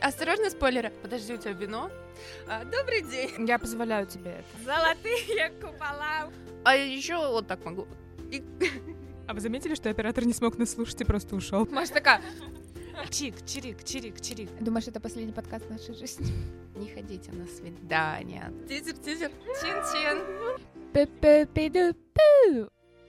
Осторожно, спойлеры. Подожди, у тебя вино? Добрый день. Я позволяю тебе это. Золотые купола. А еще вот так могу. А вы заметили, что оператор не смог нас слушать и просто ушел? Маша такая. Чик, чирик, чирик, чирик. Думаешь, это последний подкаст в нашей жизни? Не ходите на свидание. Тизер. Чин-чин. Пу-пу-пи-ду-пу.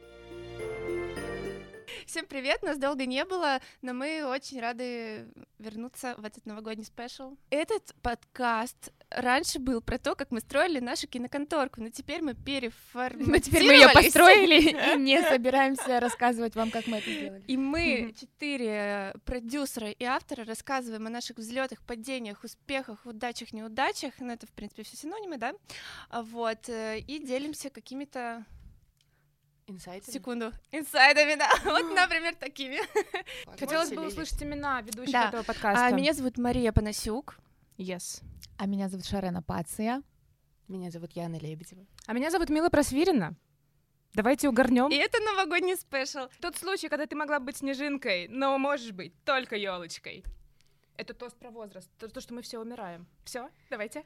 Всем привет, нас долго не было, но мы очень рады вернуться в этот новогодний спешл. Этот подкаст раньше был про то, как мы строили нашу киноконторку, но теперь мы переформатировались. Но теперь мы ее построили и не собираемся рассказывать вам, как мы это сделали. И мы, 4 продюсера и автора, рассказываем о наших взлетах, падениях, успехах, удачах, неудачах, ну это, в принципе, все синонимы, да? Вот, и делимся какими-то... Инсайдами, да. Вот, например, такими. Хотелось бы услышать имена ведущих этого подкаста. Меня зовут Мария Панасюк. Yes. А меня зовут Шарена Пация. Меня зовут Яна Лебедева. А меня зовут Мила Просвирина. Давайте угорнем. И это новогодний спешл. Тот случай, когда ты могла быть снежинкой, но можешь быть только елочкой. Это тост про возраст. То, что мы все умираем. Все, давайте.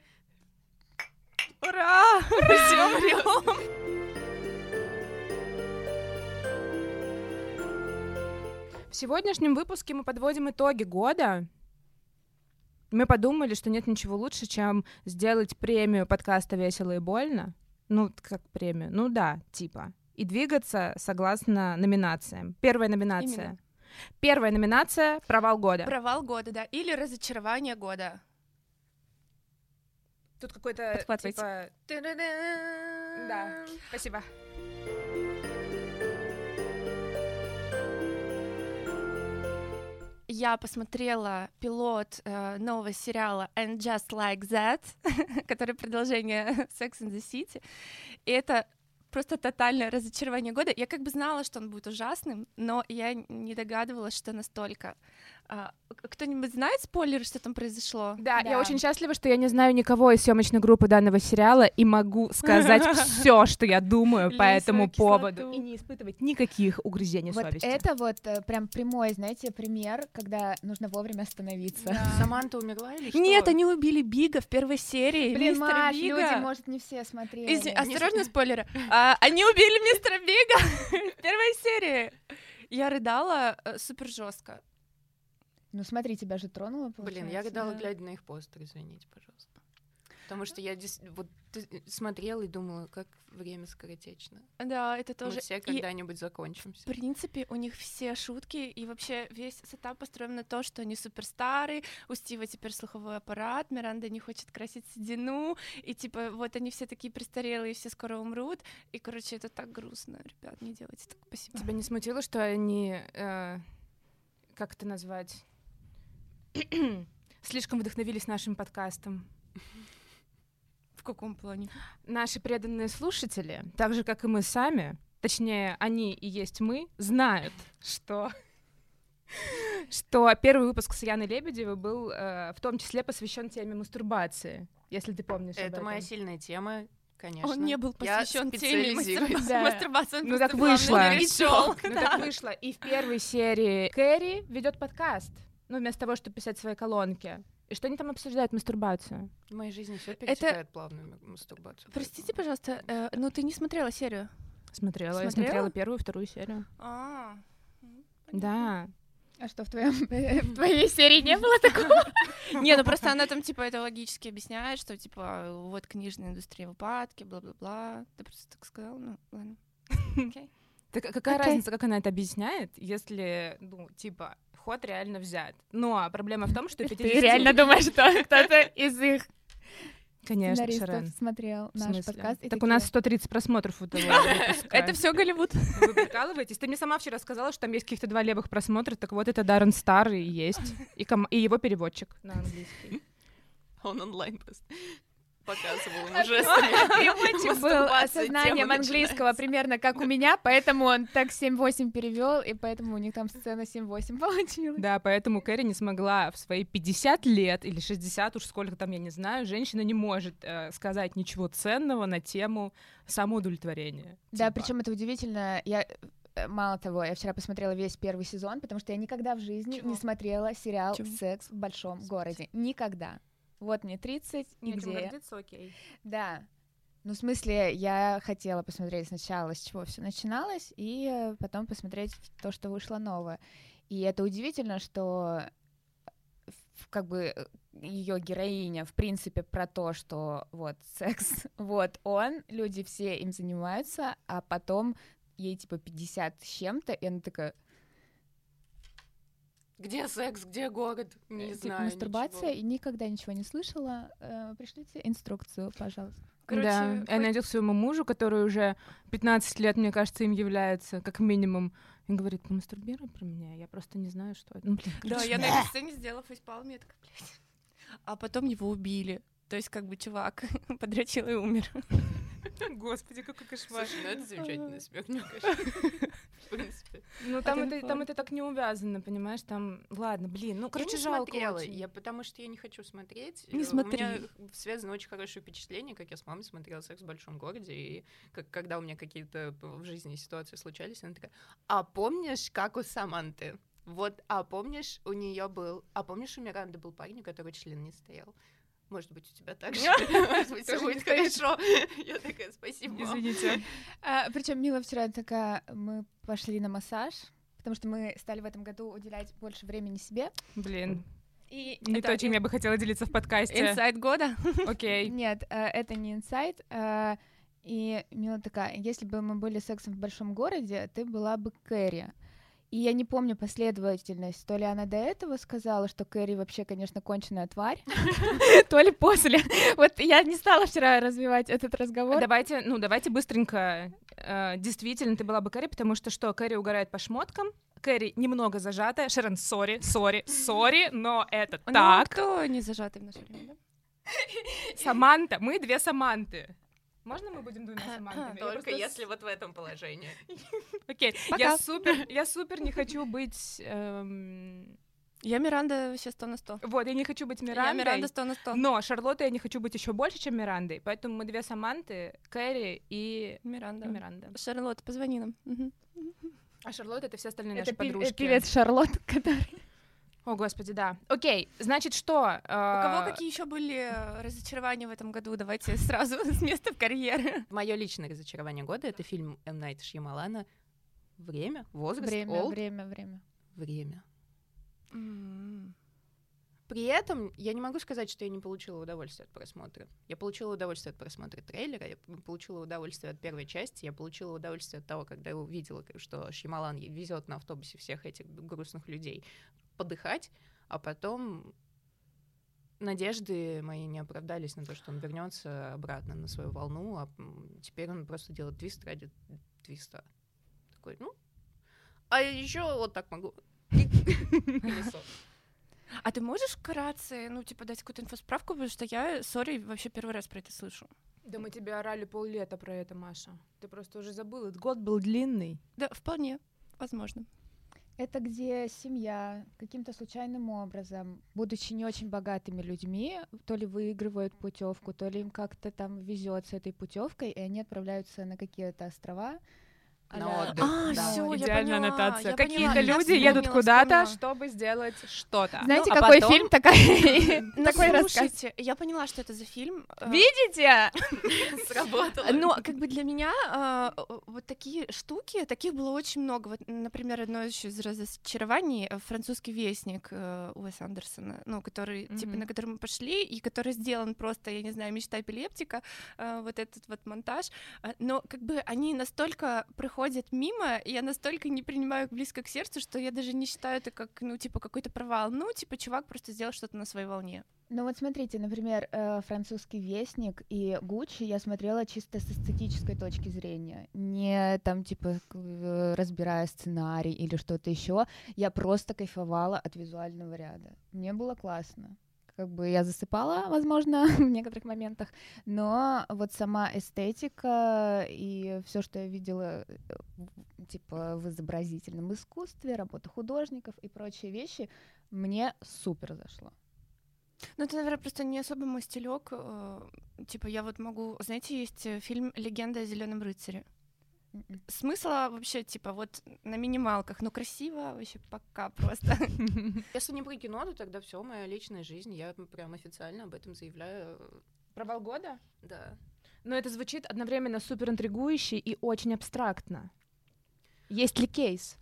Ура! Все умрем! В сегодняшнем выпуске мы подводим итоги года. Мы подумали, что нет ничего лучше, чем сделать премию подкаста «Весело и больно». Ну, как премию? Ну да, типа. И двигаться согласно номинациям. Первая номинация. Именно. Первая номинация — «Провал года». Провал года, да. Или разочарование года. Тут какой-то, Подхватывайте. типа... Да, спасибо. Я посмотрела пилот нового сериала And Just Like That, который продолжение Sex and the City, и это просто тотальное разочарование года. Я как бы знала, что он будет ужасным, но я не догадывалась, что настолько. Кто-нибудь знает спойлеры, что там произошло? Да, я очень счастлива, что я не знаю никого из съемочной группы данного сериала и могу сказать все, что я думаю по этому поводу. И не испытывать никаких угрызений совести. Это вот прям прямой, знаете, пример, когда нужно вовремя остановиться. Да. Саманта умерла или что? Нет, они убили Бига в первой серии. Блин, Мистера Маш, Бига. люди, может, не все смотрели. Осторожно, спойлеры. Они убили мистера Бига в первой серии. Я рыдала супер жестко. Ну смотри, тебя же тронуло, получается. Блин, я рыдала, да. глядя на их постер, извините, пожалуйста. Потому что я вот смотрела и думала, как время скоротечно. Да, это тоже. Мы все когда-нибудь закончимся. В принципе, у них все шутки, и вообще весь сетап построен на то, что они суперстары, у Стива теперь слуховой аппарат, Миранда не хочет красить седину, и типа вот они все такие престарелые, все скоро умрут, и, короче, это так грустно, ребят, не делайте так, спасибо. Тебя не смутило, что они, как это назвать, слишком вдохновились нашим подкастом? В каком плане? Наши преданные слушатели, так же, как и мы сами, точнее, они и есть мы, знают, что первый выпуск с Яной Лебедевой был в том числе посвящен теме мастурбации, если ты помнишь об Это этом. моя сильная тема, конечно. Он не был посвящен теме специализируюсь. мастурбации. Он Ну так просто главное вышло. не решёл. Ну так вышло. И в первой серии Кэрри ведет подкаст, ну вместо того, чтобы писать свои колонки. И что они там обсуждают? Мастурбацию. В моей жизни все перетекает плавно в мастурбацию. Простите, пожалуйста, ну ты не смотрела серию? Смотрела? Я Смотрела? смотрела первую и вторую серию. Да. А что, в твоей серии не было такого? Не, ну просто она там, типа, это логически объясняет, что, типа, вот книжная индустрия в упадке, бла-бла-бла. Ты просто так сказала? Ну, ладно. Окей. Так какая разница, как она это объясняет, если, ну, типа, ход реально взят. Но проблема в том, что... Ты реально думаешь, что кто-то из их Конечно, сценаристов Шарен. смотрел В наш смысле? подкаст? и Так у такие, нас 130 просмотров у того выпуска. Это все Голливуд. Вы прикалываетесь? Ты мне сама вчера сказала, что там есть каких-то 2 левых просмотра, так вот это Даррен Стар и есть. И его переводчик на английский. Он онлайн просто показывал ему жестами. Переводчик был осознанием английского примерно как у меня, поэтому он так 7-8 перевел, и поэтому у них там сцена 7-8 получилась. Да, поэтому Кэрри не смогла в свои 50 лет или 60, уж сколько там, я не знаю, женщина не может сказать ничего ценного на тему самоудовлетворения. Да, Типа. причем это удивительно. Я мало того, я вчера посмотрела весь первый сезон, потому что я никогда в жизни не смотрела сериал «Секс в большом городе». Никогда. Вот мне 30, и Этим где я? гордиться, окей. Да. Ну, в смысле, я хотела посмотреть сначала, с чего все начиналось, и потом посмотреть то, что вышло новое. И это удивительно, что как бы ее героиня, в принципе, про то, что вот секс, вот он, люди все им занимаются, а потом ей типа 50 с чем-то, и она такая... Где секс, где город? Не типа знаю мастурбация, ничего. и никогда ничего не слышала. Пришлите инструкцию, пожалуйста. Короче, да, она идет к своему мужу, который уже 15 лет, мне кажется, им является, как минимум. И говорит, помастурбируй про меня, я просто не знаю, что это. Ну, блин, Да, я на этой сцене сделала фейспалм, я такая, блядь. А потом его убили. То есть, как бы, чувак подрочил и умер. Господи, какой кошмар. Слушай, ну это замечательный смех, мне кажется. В принципе. Ну, там это так не увязано, понимаешь? Там, ладно, блин, ну, короче, я не жалко смотрела, очень. потому что я не хочу смотреть. Не смотри. У меня связано очень хорошее впечатление, как я с мамой смотрела «Секс в большом городе», и когда у меня какие-то в жизни ситуации случались, она такая, а помнишь, как у Саманты? Вот, а помнишь, у нее был... А помнишь, у Миранды был парень, у которого член не стоял? Может быть, у тебя так же. Может быть, все будет хорошо. Я такая, спасибо. Извините. Причем Мила вчера такая, мы пошли на массаж, потому что мы стали в этом году уделять больше времени себе. Блин, И не то, чем я бы хотела делиться в подкасте. Инсайд года. Окей. Нет, это не инсайт. И Мила такая, если бы мы были сексом в большом городе, ты была бы Кэрри. И я не помню последовательность, то ли она до этого сказала, что Кэрри вообще, конечно, конченая тварь, то ли после. Вот я не стала вчера развивать этот разговор. Давайте быстренько. Действительно, ты была бы Кэрри, потому что Кэрри угорает по шмоткам, Кэрри немного зажатая. Шерон, сори, но это Ну, так. кто не зажатый в наше время, да? Саманта, мы две Саманты. Можно мы будем двумя Самантами? Только если вот в этом положении. Окей, Пока. я супер не хочу быть... Я Миранда вообще 100 на 100. Вот, я не хочу быть Я Мирандой. Миранда 100 на 100. Но Шарлотта я не хочу быть еще больше, чем Мирандой. Поэтому мы две Саманты, Кэрри и Миранда. Миранда. Шарлотта, позвони нам. Мгм. А Шарлотта — это все остальные Это наши подружки. певец Шарлотт, который... О, господи, да. Окей, значит, что? У кого какие еще были разочарования в этом году? Давайте сразу с места в карьеру. Мое личное разочарование года — это фильм М. Найта Шьямалана «Время», «Возраст», «Время». При этом я не могу сказать, что я не получила удовольствие от просмотра. Я получила удовольствие от просмотра трейлера, я получила удовольствие от первой части, я получила удовольствие от того, когда я увидела, что Шьямалан везет на автобусе всех этих грустных людей подыхать, а потом надежды мои не оправдались на то, что он вернется обратно на свою волну, а теперь он просто делает твист ради твиста. Такой, а еще вот так могу. Колесо. А ты можешь вкратце, дать какую-то инфосправку, потому что я, вообще первый раз про это слышу. Да мы тебе орали поллета про это, Маша. Ты просто уже забыла, этот год был длинный. Да, вполне, возможно. Это где семья каким-то случайным образом, будучи не очень богатыми людьми, то ли выигрывают путевку, то ли им как-то там везет с этой путевкой, и они отправляются на какие-то острова. На отдых. Да. Всё, я Идеальная поняла, аннотация. я Какие-то поняла, я люди едут вспомнила, куда-то, вспомнила. чтобы сделать что-то. Знаете, а какой потом- фильм такой Такой рассказ? слушайте, я поняла, что это за фильм. Видите? Сработало. Но как бы для меня вот такие штуки, таких было очень много. Вот, например, одно из разочарований — «Французский вестник» Уэса Андерсона, который, типа, на который мы пошли, и который сделан просто, я не знаю, мечта эпилептика, вот этот вот монтаж. Но как бы они настолько проходят мимо, и я настолько не принимаю их близко к сердцу, что я даже не считаю это как, какой-то провал. Чувак просто сделал что-то на своей волне. Ну вот смотрите, например, «Французский вестник» и «Гуччи» я смотрела чисто с эстетической точки зрения, не там типа разбирая сценарий или что-то еще. Я просто кайфовала от визуального ряда. Мне было классно. Как бы я засыпала, возможно, в некоторых моментах, но вот сама эстетика и все, что я видела типа в изобразительном искусстве, работа художников и прочие вещи, мне супер зашло. Это, наверное, просто не особо мой стилёк. Типа, я вот могу... Знаете, есть фильм «Легенда о Зелёном рыцаре». Смысла вообще, типа, вот на минималках, ну красиво вообще пока просто. Если не про кино, то тогда все моя личная жизнь, я прям официально об этом заявляю. Провал года? Да. Но это звучит одновременно супер интригующе и очень абстрактно. Есть ли кейс?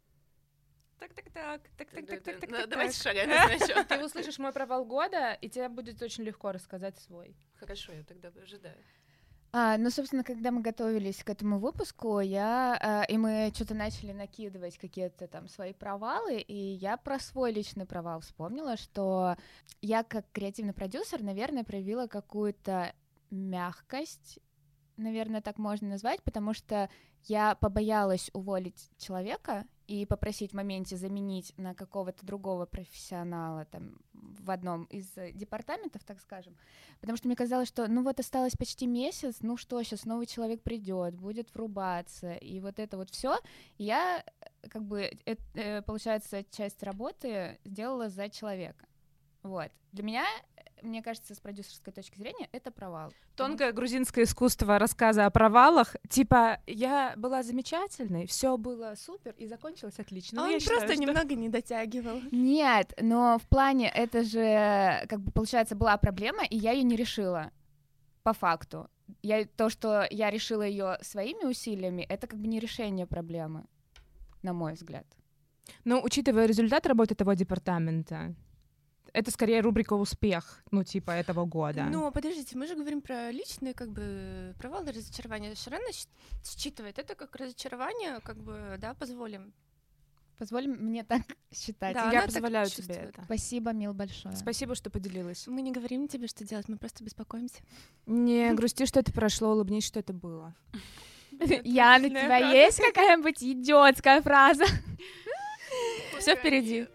Так. Давайте шагать на значок. Ты услышишь мой провал года, и тебе будет очень легко рассказать свой. Хорошо, я тогда ожидаю. Ну, собственно, когда мы готовились к этому выпуску, и мы что-то начали накидывать какие-то там свои провалы, и я про свой личный провал вспомнила, что я как креативный продюсер, наверное, проявила какую-то мягкость, наверное, так можно назвать, потому что я побоялась уволить человека и попросить в моменте заменить на какого-то другого профессионала там в одном из департаментов, так скажем, потому что мне казалось, что ну вот осталось почти месяц, ну что, сейчас новый человек придет, будет врубаться, и вот это вот все, я как бы, получается, часть работы сделала за человека. Вот. Для меня, мне кажется, с продюсерской точки зрения, это провал. Тонкое грузинское искусство рассказа о провалах. Типа, я была замечательной, все было супер и закончилось отлично. Он Я просто считаю, что- немного не дотягивал. Нет, но в плане это же, как бы, получается, была проблема, и я ее не решила, по факту. То, что я решила ее своими усилиями, это как бы не решение проблемы, на мой взгляд. Ну, учитывая результат работы того департамента, это скорее рубрика «Успех», ну, типа, этого года. Ну, подождите, мы же говорим про личные, как бы, провалы, разочарования. Ширена считывает это как разочарование, как бы, да, позволим. Позволь мне так считать. Да, Я она так позволяю тебе чувствует. это. Спасибо, Мил, большое. Спасибо, что поделилась. Мы не говорим тебе, что делать, мы просто беспокоимся. Не грусти, что это прошло, улыбнись, что это было. Яна, у тебя есть какая-нибудь идиотская фраза? Все впереди.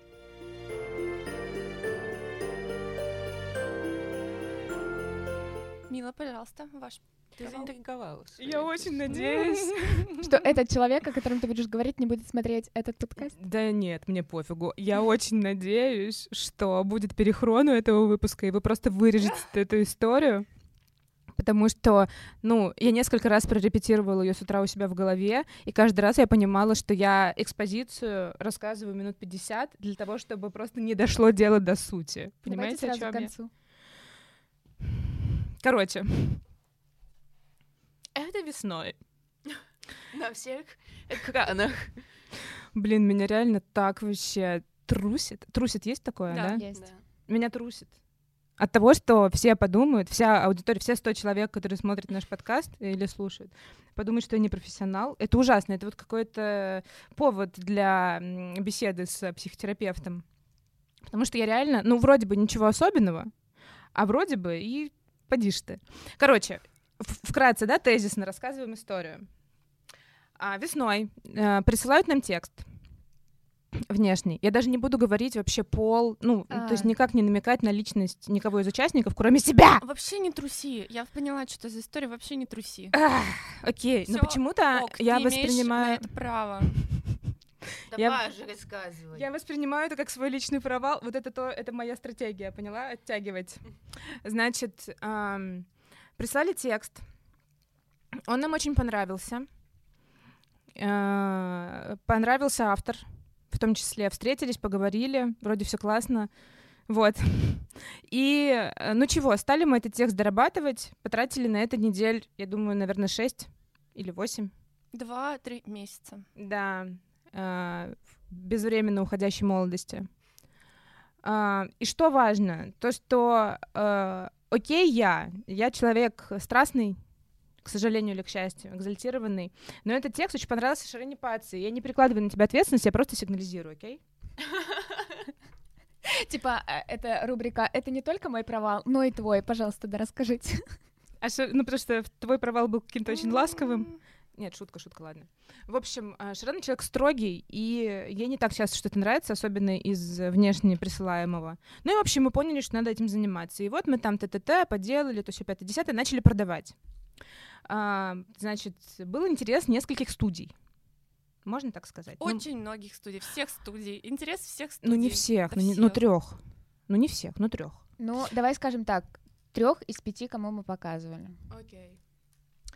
Мила, пожалуйста, ваш. Ты заинтриговала. Я очень надеюсь. Что этот человек, о котором ты будешь говорить, не будет смотреть этот подкаст? Да нет, мне пофигу. Я очень надеюсь, что будет перехрон у этого выпуска, и вы просто вырежете эту историю. Потому что, ну, я несколько раз прорепетировала ее с утра у себя в голове, и каждый раз я понимала, что я экспозицию рассказываю минут 50 для того, чтобы просто не дошло дело до сути. Давайте Понимаете, о сразу к чём я? концу. Короче, это весной. На всех экранах. Блин, меня реально так вообще трусит. Трусит есть такое, Да. да? Есть. Да. Меня трусит. От того, что все подумают, вся аудитория, все 100 человек, которые смотрят наш подкаст или слушают, подумают, что я не профессионал. Это ужасно. Это вот какой-то повод для беседы с психотерапевтом. Потому что я реально, ну, вроде бы ничего особенного, а вроде бы и поди ж ты. Короче, вкратце, да, тезисно рассказываем историю. Весной присылают нам текст внешний. Я даже не буду говорить вообще пол, ну, то есть никак не намекать на личность никого из участников, кроме себя. Вообще не труси. Я поняла, что это за история, вообще не труси. Окей, но Всё почему-то ок, я ты имеешь на воспринимаю... это право. Давай же рассказывай. Я воспринимаю это как свой личный провал. Вот это моя стратегия, поняла? Оттягивать. Значит, прислали текст. Он нам очень понравился. Понравился автор, в том числе. Встретились, поговорили, вроде все классно. Вот. И, ну чего, стали мы этот текст дорабатывать, потратили на это недель, я думаю, наверное, 6 или 8. 2-3 месяца. Да, безвременно уходящей молодости. И что важно? То, что, окей, я человек страстный, к сожалению или к счастью, экзальтированный, но этот текст очень понравился Ширене Паци. Я не перекладываю на тебя ответственность, я просто сигнализирую, окей? Типа, это рубрика «Это не только мой провал, но и твой». Пожалуйста, да расскажите. Ну, потому что твой провал был каким-то очень ласковым. Нет, шутка, ладно. В общем, Ширена человек строгий, и ей не так часто что-то нравится, особенно из внешне присылаемого. Ну и, в общем, мы поняли, что надо этим заниматься. И вот мы там т-т-т поделали, то все 5-10, начали продавать. Значит, был интерес нескольких студий. Можно так сказать? Очень многих студий, всех студий. Интерес всех студий. Ну, не всех, Да ну 3. Ну, не всех, но 3. Ну, давай скажем так, 3 из 5, кому мы показывали. Окей.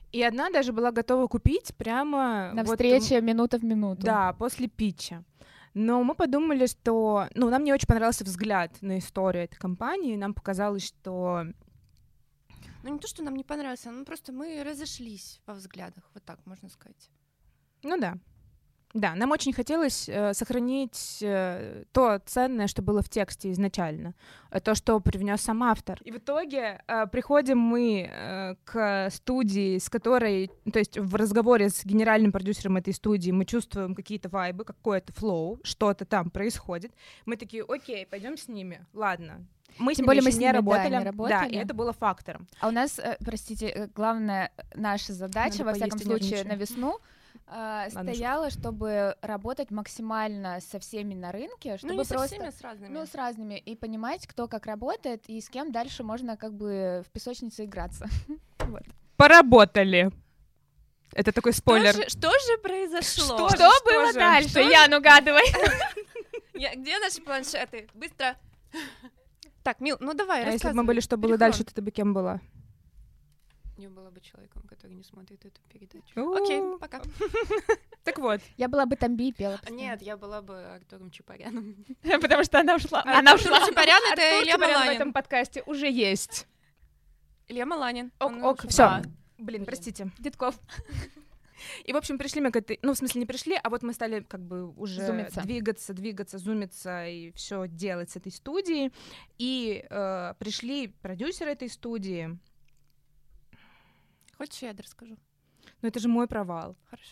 И одна даже была готова купить прямо... На вот, встрече минута в минуту. Да, после питча. Но мы подумали, что... Ну, нам не очень понравился взгляд на историю этой компании. Нам показалось, что... Ну, не то, что нам не понравился, но просто мы разошлись во взглядах, вот так можно сказать. Ну да. Да, нам очень хотелось сохранить то ценное, что было в тексте изначально, то, что привнес сам автор. И в итоге приходим мы к студии, с которой, то есть в разговоре с генеральным продюсером этой студии мы чувствуем какие-то вайбы, какой-то флоу, что-то там происходит. Мы такие, окей, пойдем с ними, ладно. Мы Тем с ними более еще мы с ними, не работали, не работали. Да, и это было фактором. А у нас, простите, главная наша задача, Надо во всяком поесть, я случае, нервничаю. на весну Ладно, стояла, чтобы работать максимально со всеми на рынке, чтобы Ну, не со просто... всеми, с разными. Ну, с разными, и понимать, кто как работает, и с кем дальше можно как бы в песочнице играться. Вот. Поработали. Это такой спойлер. Что же произошло? Что было же? дальше? Что же? Ян, угадывай. Где наши планшеты? Быстро. Так, Мил, ну давай, А если бы рассказывай. мы были, что было Перехон. дальше, то ты бы кем была? Я была бы человеком, который не смотрит эту передачу. Окей, У-у-у. пока. Так вот. Я была бы Тамби и пела. постоянно. Нет, я была бы Артуром Чапаряном. Потому что она ушла. Артур Чапарян — это Артур Илья Чапарян в Маланин. этом подкасте уже есть. Илья Маланин. Он Ок, уже- все. А, Блин, простите. Дедков. И, в общем, пришли мы к этой... Ну, в смысле, не пришли, а вот мы стали как бы уже Зумиться. двигаться, зумиться и все делать с этой студией. И пришли продюсеры этой студии. Хочешь, я расскажу? Но это же мой провал. Хорошо.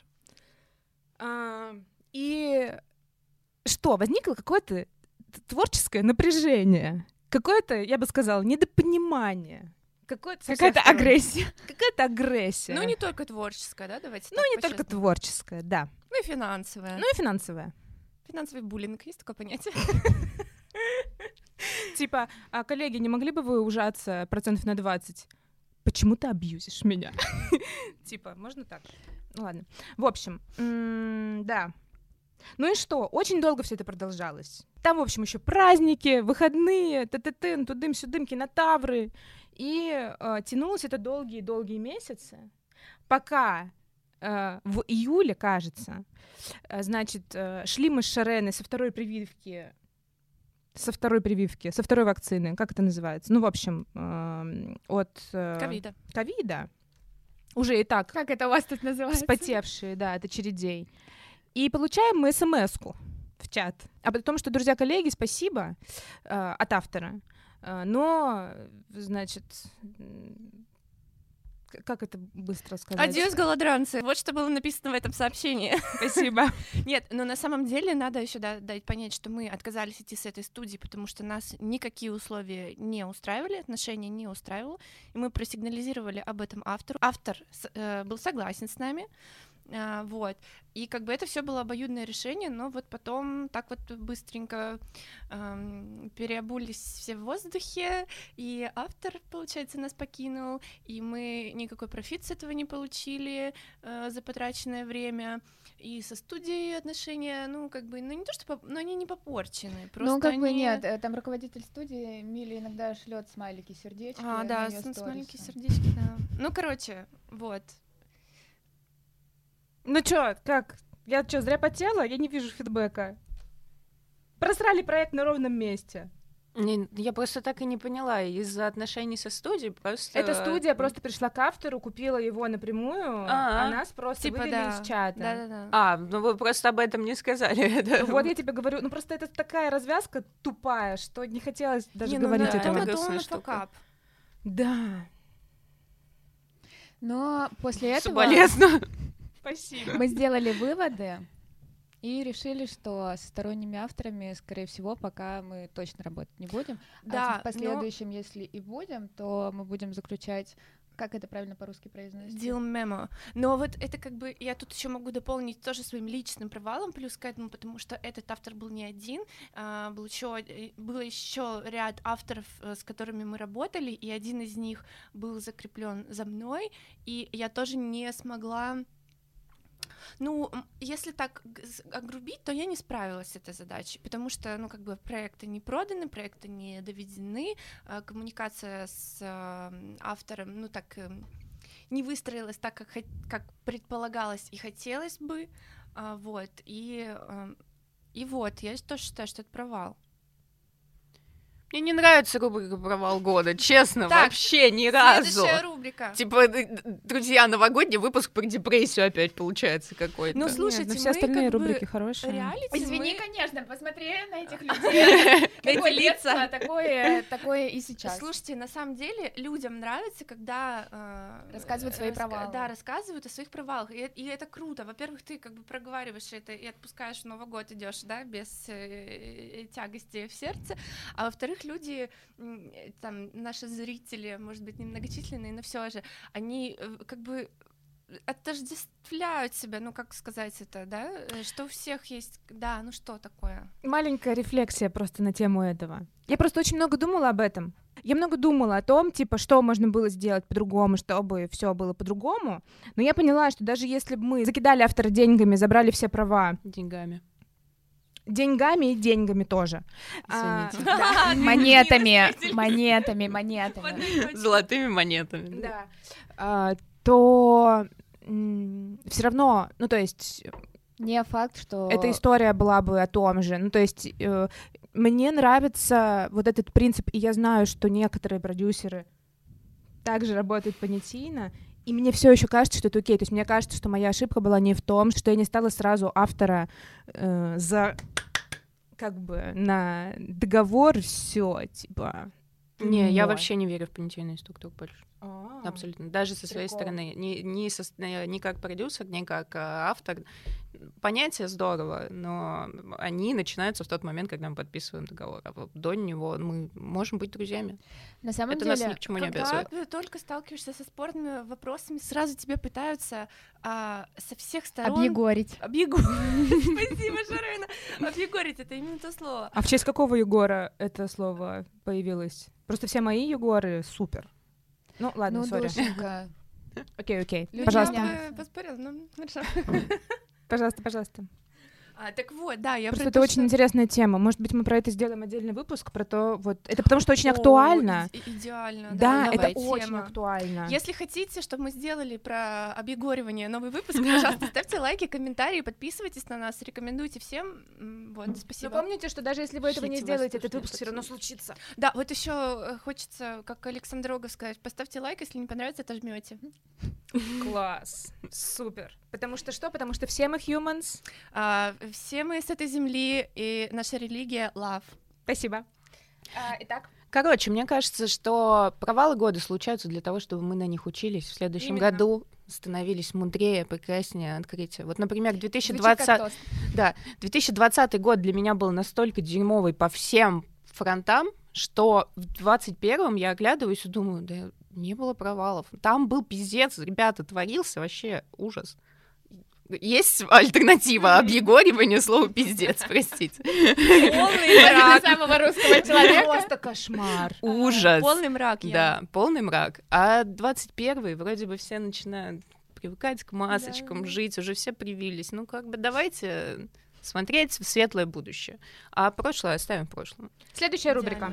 И что, возникло какое-то творческое напряжение, какое-то, я бы сказала, недопонимание, какая-то агрессия. Какая-то агрессия. Ну, не только творческая, да, давайте Ну, так, не только по-честному. творческая, да. Ну, и финансовая. Ну и финансовая. Финансовый буллинг, есть такое понятие? Типа, коллеги, не могли бы вы ужаться процентов на 20? Почему ты абьюзишь меня? Типа, можно так? Ну ладно. В общем, да. Ну и что? Очень долго все это продолжалось. Там, в общем, еще праздники, выходные, т-т-тын, тудым-сюдым, кинотавры. И тянулось это долгие-долгие месяцы, пока в июле, кажется, значит, шли мы с Шареной со второй прививки, со второй вакцины, как это называется? Ну, в общем, от ковида. Уже и так Как это у вас тут называется? вспотевшие, да, от очередей. И получаем мы смс-ку в чат об том, что, друзья-коллеги, спасибо от автора, но, значит, как это быстро сказать? Адьос, голодранцы. Вот что было написано в этом сообщении. Спасибо. Нет, но на самом деле надо еще дать понять, что мы отказались идти с этой студии, потому что нас никакие условия не устраивали, отношения не устраивало, и мы просигнализировали об этом автору. Автор был согласен с нами, вот, и как бы это все было обоюдное решение, но вот потом так вот быстренько переобулись все в воздухе, и автор, получается, нас покинул, и мы никакой профит с этого не получили за потраченное время, и со студией отношения, ну, как бы, ну, не то, что, но они не попорчены, просто Ну, как бы они... нет, там руководитель студии Миле иногда шлет смайлики, сердечки. Да, на её маленькие сторисы. сердечки, да. Ну, короче, вот. Ну чё, как? Я чё, зря потела? Я не вижу фидбэка. Просрали проект на ровном месте. Я просто так и не поняла. Из-за отношений со студией просто... Эта студия просто пришла к автору, купила его напрямую, а нас просто Типа, вывели да. из чата. Да-да-да. Ну вы просто об этом не сказали. Да. Вот я тебе говорю, ну просто это такая развязка тупая, что не хотелось даже говорить да, этого. это грустная штука. Да. Но после этого Соболезную. Спасибо. мы сделали выводы и решили, что со сторонними авторами, скорее всего, пока мы точно работать не будем. Да, А в последующем, если и будем, то мы будем заключать, как это правильно по-русски произносить? Deal memo. Но вот это как бы, я тут еще могу дополнить тоже своим личным провалом плюс к этому, потому что этот автор был не один, было еще ряд авторов, с которыми мы работали, и один из них был закреплен за мной, и я тоже не смогла. Ну, если так огрубить, то я не справилась с этой задачей, потому что, ну, как бы проекты не проданы, проекты не доведены, коммуникация с автором, ну, так не выстроилось так, как предполагалось и хотелось бы, вот, и вот, я тоже считаю, что это провал. Мне не нравится рубрика «Провал года», честно, Так, вообще ни разу. Следующая рубрика. Типа, друзья, новогодний выпуск про депрессию опять получается какой-то. Ну, слушайте, Нет, но все мы остальные как бы рубрики хорошие. реалити, Извини, мы- конечно, посмотри на этих людей. На эти Какое лица. детство, такое и сейчас. Слушайте, на самом деле людям нравится, когда Рассказывают свои провалы. Да, рассказывают о своих провалах, и это круто. Во-первых, ты как бы проговариваешь это и отпускаешь в Новый год, идешь, да, без тягости в сердце. А во-вторых, люди, там, наши зрители, может быть, немногочисленные, но все же, они как бы отождествляют себя, ну как сказать это, да, что у всех есть, да, ну что такое? Маленькая рефлексия просто на тему этого. Я просто очень много думала об этом. Я много думала о том, типа, что можно было сделать по-другому, чтобы все было по-другому. Но я поняла, что даже если бы мы закидали автора деньгами, забрали все права, Деньгами. деньгами и деньгами тоже. Извините. Да, Монетами. Золотыми монетами. Да. То все равно, ну то есть Не факт, что... эта история была бы о том же. Ну то есть мне нравится вот этот принцип, и я знаю, что некоторые продюсеры также работают понятийно, и мне все еще кажется, что это окей. То есть мне кажется, что моя ошибка была не в том, что я не стала сразу автора как бы на договор все типа. Не, я мой. вообще не верю в понятийную структуру больше. Абсолютно. Даже со своей Прикол. стороны. Ни как продюсер, ни как автор. Понятия здорово, но они начинаются в тот момент, когда мы подписываем договор. А вот до него мы можем быть друзьями. На самом Это нас ни деле... к чему не Когда обязывает. ты только сталкиваешься со спорными вопросами, сразу тебе пытаются со всех сторон... Объегорить. Спасибо, Шарена. Объегорить — это именно то слово. А в честь какого Егора это слово появилось? Просто все мои Егоры супер. Ну ладно, Ну, сори. душенька. Окей, Люди пожалуйста. меня- Я бы поспорила, ну, хорошо. Пожалуйста. Так вот, да, я Просто про это то, очень что- интересная тема. Может быть, мы про это сделаем отдельный выпуск, про то, вот это потому что очень О, актуально. Идеально, Да, это давайте. очень Тема. актуально. Если хотите, чтобы мы сделали про объегоривание новый выпуск, пожалуйста, ставьте лайки, комментарии, подписывайтесь на нас, рекомендуйте всем. Вот, Но спасибо. помните, что даже если вы этого не Пишите сделаете, этот воздушные выпуск все равно поцелуи. случится. Да, вот еще хочется, как Александр Рогов, сказать, поставьте лайк, если не понравится, отожмете. Класс. Супер. Потому что что? Потому что все мы humans. Все мы с этой земли, и наша религия — love. Спасибо. Итак. Короче, мне кажется, что провалы года случаются для того, чтобы мы на них учились в следующем Именно. году, становились мудрее, прекраснее, открытие. Вот, например, Звучит 2020... как тост. Да, 2020 год для меня был настолько дерьмовый по всем фронтам, что в 21-м я оглядываюсь и думаю, да не было провалов. Там был пиздец, ребята, творился вообще ужас. Есть альтернатива объегориванию слова пиздец, простите. Полный Для мрак. самого русского человека. Просто кошмар. Ужас. Полный мрак. Да, полный мрак. А 21-й вроде бы все начинают привыкать к масочкам, Да. жить, уже все привились. Ну, как бы давайте смотреть в светлое будущее. А прошлое оставим в прошлом. Следующая рубрика.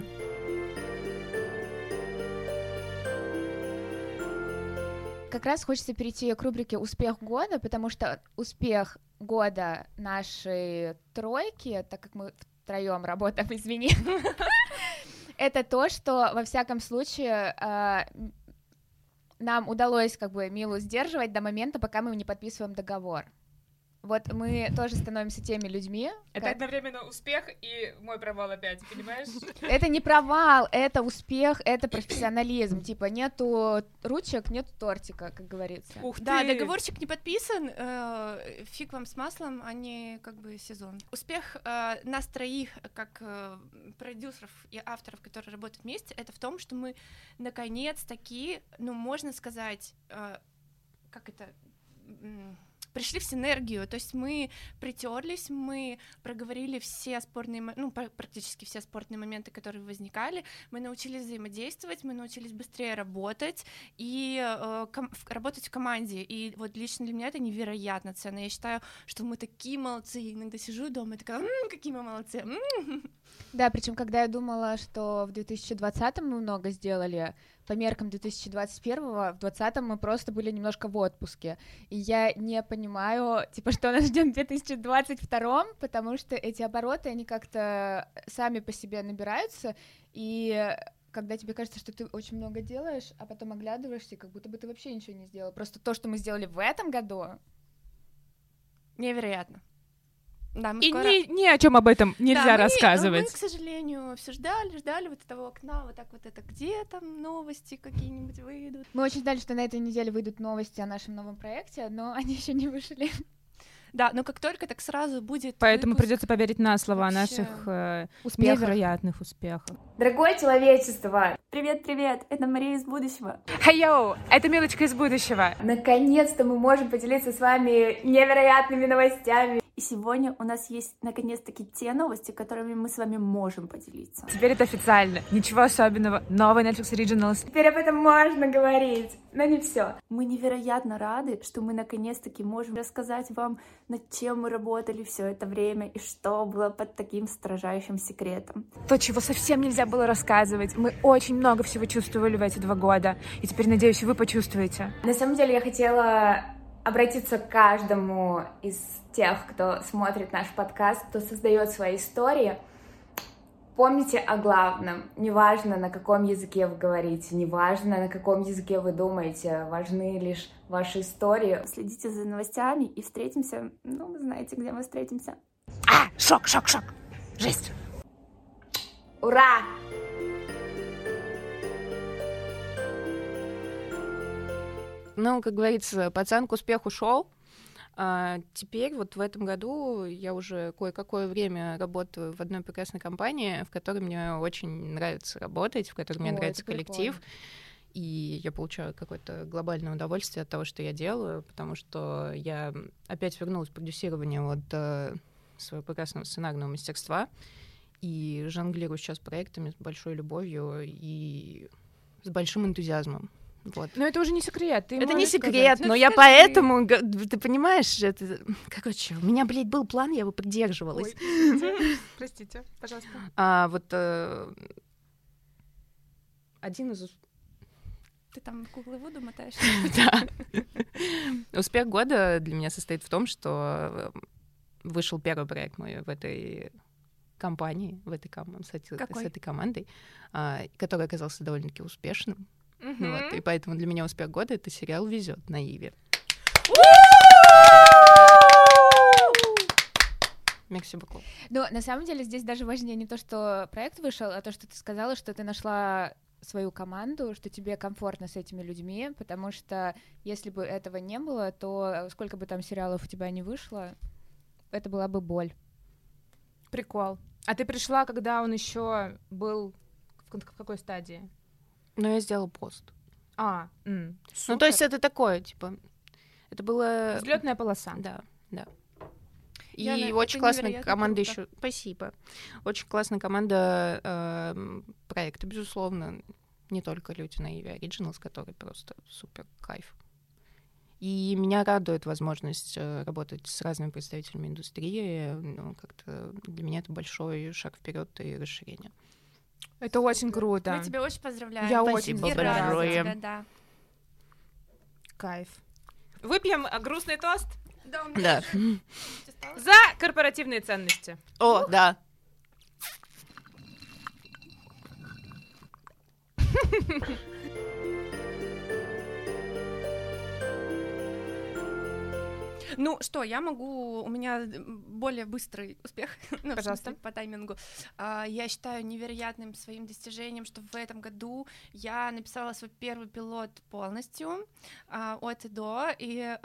Как раз хочется перейти к рубрике «Успех года», потому что успех года нашей тройки, так как мы втроем работаем, извини, это то, что, во всяком случае, нам удалось как бы Милу сдерживать до момента, пока мы не подписываем договор. Вот мы тоже становимся теми людьми. одновременно успех и мой провал опять, понимаешь? Это не провал, это успех, это профессионализм. Типа нету ручек, нету тортика, как говорится. Ух Да, ты! договорчик не подписан, фиг вам с маслом, а не как бы сезон. Успех нас троих, как продюсеров и авторов, которые работают вместе, это в том, что мы наконец-таки, ну, можно сказать, как это... пришли в синергию, то есть мы притерлись, мы проговорили все спорные, практически все спорные моменты, которые возникали, мы научились взаимодействовать, мы научились быстрее работать и работать в команде, и вот лично для меня это невероятно ценно, я считаю, что мы такие молодцы, я иногда сижу дома и такая, какие мы молодцы. Да, причем когда я думала, что в 2020-м мы много сделали, по меркам 2021-го, в 2020-м мы просто были немножко в отпуске, и я не понимаю, типа, что нас ждет в 2022-м, потому что эти обороты, они как-то сами по себе набираются, и когда тебе кажется, что ты очень много делаешь, а потом оглядываешься, как будто бы ты вообще ничего не сделал. Просто то, что мы сделали в этом году... Невероятно. Да, и ни о чем об этом нельзя рассказывать. Мы, к сожалению, все ждали вот этого окна, вот так вот это, где там новости какие-нибудь выйдут. Мы очень ждали, что на этой неделе выйдут новости о нашем новом проекте, но они еще не вышли. Да, но как только, так сразу будет. Поэтому придется поверить на слово вообще... о наших невероятных успехах. Дорогое человечество! Привет, это Мария из будущего. Хей-йоу, это Милочка из будущего. Наконец-то мы можем поделиться с вами невероятными новостями. И сегодня у нас есть наконец-таки те новости, которыми мы с вами можем поделиться. Теперь это официально. Ничего особенного. Новый Netflix Originals. Теперь об этом можно говорить, но не все. Мы невероятно рады, что мы наконец-таки можем рассказать вам, над чем мы работали все это время и что было под таким строжайшим секретом. То, чего совсем нельзя было рассказывать. Мы очень много всего чувствовали в эти 2 года. И теперь, надеюсь, вы почувствуете. На самом деле я хотела обратиться к каждому из тех, кто смотрит наш подкаст, кто создает свои истории. Помните о главном. Неважно, на каком языке вы говорите, неважно, на каком языке вы думаете, важны лишь ваши истории. Следите за новостями и встретимся, вы знаете, где мы встретимся. Шок! Жесть! Ура! Как говорится, пацан к успеху шел. Теперь вот в этом году я уже кое-какое время работаю в одной прекрасной компании, в которой мне очень нравится работать, в которой мне нравится коллектив, и я получаю какое-то глобальное удовольствие от того, что я делаю, потому что я опять вернулась в продюсирование своего прекрасного сценарного мастерства и жонглирую сейчас проектами с большой любовью и с большим энтузиазмом. Вот. Но это уже не секрет. Это не секрет, но я поэтому, ты понимаешь, короче, у меня, был план, я его придерживалась. Простите, пожалуйста. Один из... Ты там куклы Вуду мотаешь? Да. Успех года для меня состоит в том, что вышел первый проект мой в этой компании, с этой командой, который оказался довольно-таки успешным. И поэтому для меня успех года — это сериал «Везет» на Иве. Merci beaucoup. Но на самом деле здесь даже важнее не то, что проект вышел, а то, что ты сказала, что ты нашла свою команду, что тебе комфортно с этими людьми, потому что если бы этого не было, то сколько бы там сериалов у тебя не вышло, это была бы боль. Прикол. А ты пришла, когда он еще был в какой стадии? Я сделала пост. То есть это такое, типа, это было... Взлетная полоса. Да. И очень классная команда еще. Спасибо. Очень классная команда проекта, безусловно, не только люди на Ivy Originals, которые просто супер кайф. И меня радует возможность работать с разными представителями индустрии. Как-то для меня это большой шаг вперед и расширение. Это очень круто. Мы тебя очень поздравляем. Я Спасибо очень большое. Тебя, да. Кайф. Выпьем грустный тост? Да. За корпоративные ценности. О, да. Ну что, у меня более быстрый успех, пожалуйста, по таймингу. Я считаю невероятным своим достижением, что в этом году я написала свой первый пилот полностью от и до, и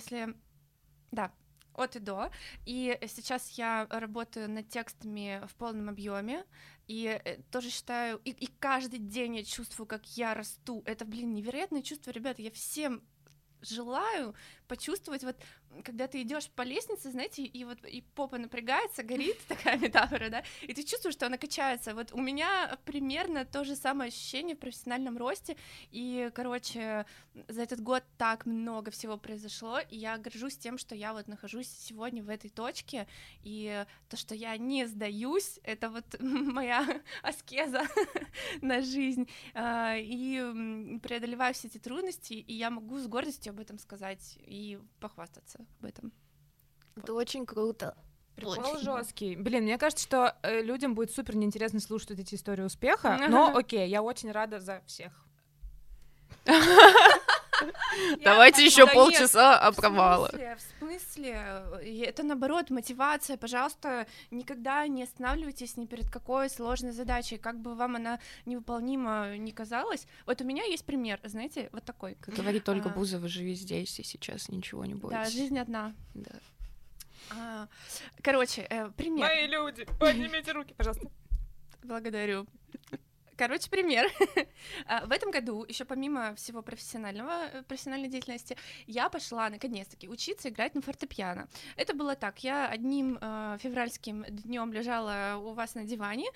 от и до, и сейчас я работаю над текстами в полном объеме, и тоже считаю, и каждый день я чувствую, как я расту. Это, невероятное чувство, ребята, я всем желаю почувствовать, вот, когда ты идешь по лестнице, знаете, и вот и попа напрягается, горит, такая метафора, да, и ты чувствуешь, что она качается. Вот у меня примерно то же самое ощущение в профессиональном росте, и, короче, за этот год так много всего произошло, и я горжусь тем, что я вот нахожусь сегодня в этой точке, и то, что я не сдаюсь, это вот моя аскеза на жизнь, и преодолеваю все эти трудности, и я могу с гордостью об этом сказать и похвастаться об этом. Это очень круто. Прикол жесткий. Блин, мне кажется, что людям будет супер неинтересно слушать вот эти истории успеха, но окей, я очень рада за всех. Давайте еще полчаса о провалах. В смысле? Это наоборот мотивация. Пожалуйста, никогда не останавливайтесь ни перед какой сложной задачей, как бы вам она невыполнима ни казалась. Вот у меня есть пример, знаете, вот такой. Как говорит Ольга Бузова, живи здесь и сейчас, ничего не бойтесь. Да, жизнь одна. Да. Короче, пример. Мои люди, поднимите руки, пожалуйста. Благодарю. Короче, пример. В этом году, еще помимо всего профессиональной деятельности, я пошла, наконец-таки, учиться играть на фортепиано. Это было так, я одним февральским днем лежала у вас на диване,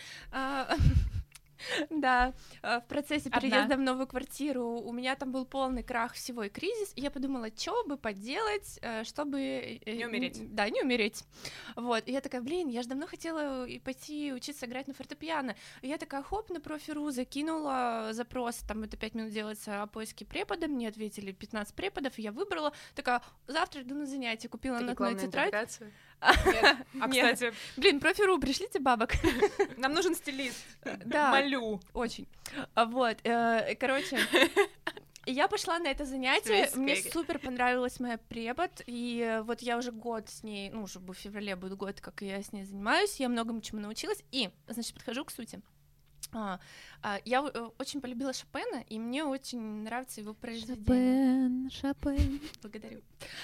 да, в процессе переезда в новую квартиру у меня там был полный крах всего и кризис, и я подумала, что бы поделать, чтобы... Не умереть. Да, не умереть. Вот, и я такая, блин, я же давно хотела пойти учиться играть на фортепиано. И я такая, хоп, на профи.ру закинула запрос, там это 5 минут делается о поиске препода, мне ответили 15 преподов, и я выбрала, такая, завтра иду на занятия, купила нотную тетрадь. Нет. Кстати... Блин, профи.ру, пришлите бабок. Нам нужен стилист. Да. Молю. Очень. Вот, короче, я пошла на это занятие, мне супер понравилась моя препод, и вот я уже год с ней, ну, уже в феврале будет год, как я с ней занимаюсь, я многому чему научилась, и, значит, подхожу к сути. Я очень полюбила Шопена, и мне очень нравится его произведение. Шопен. Благодарю.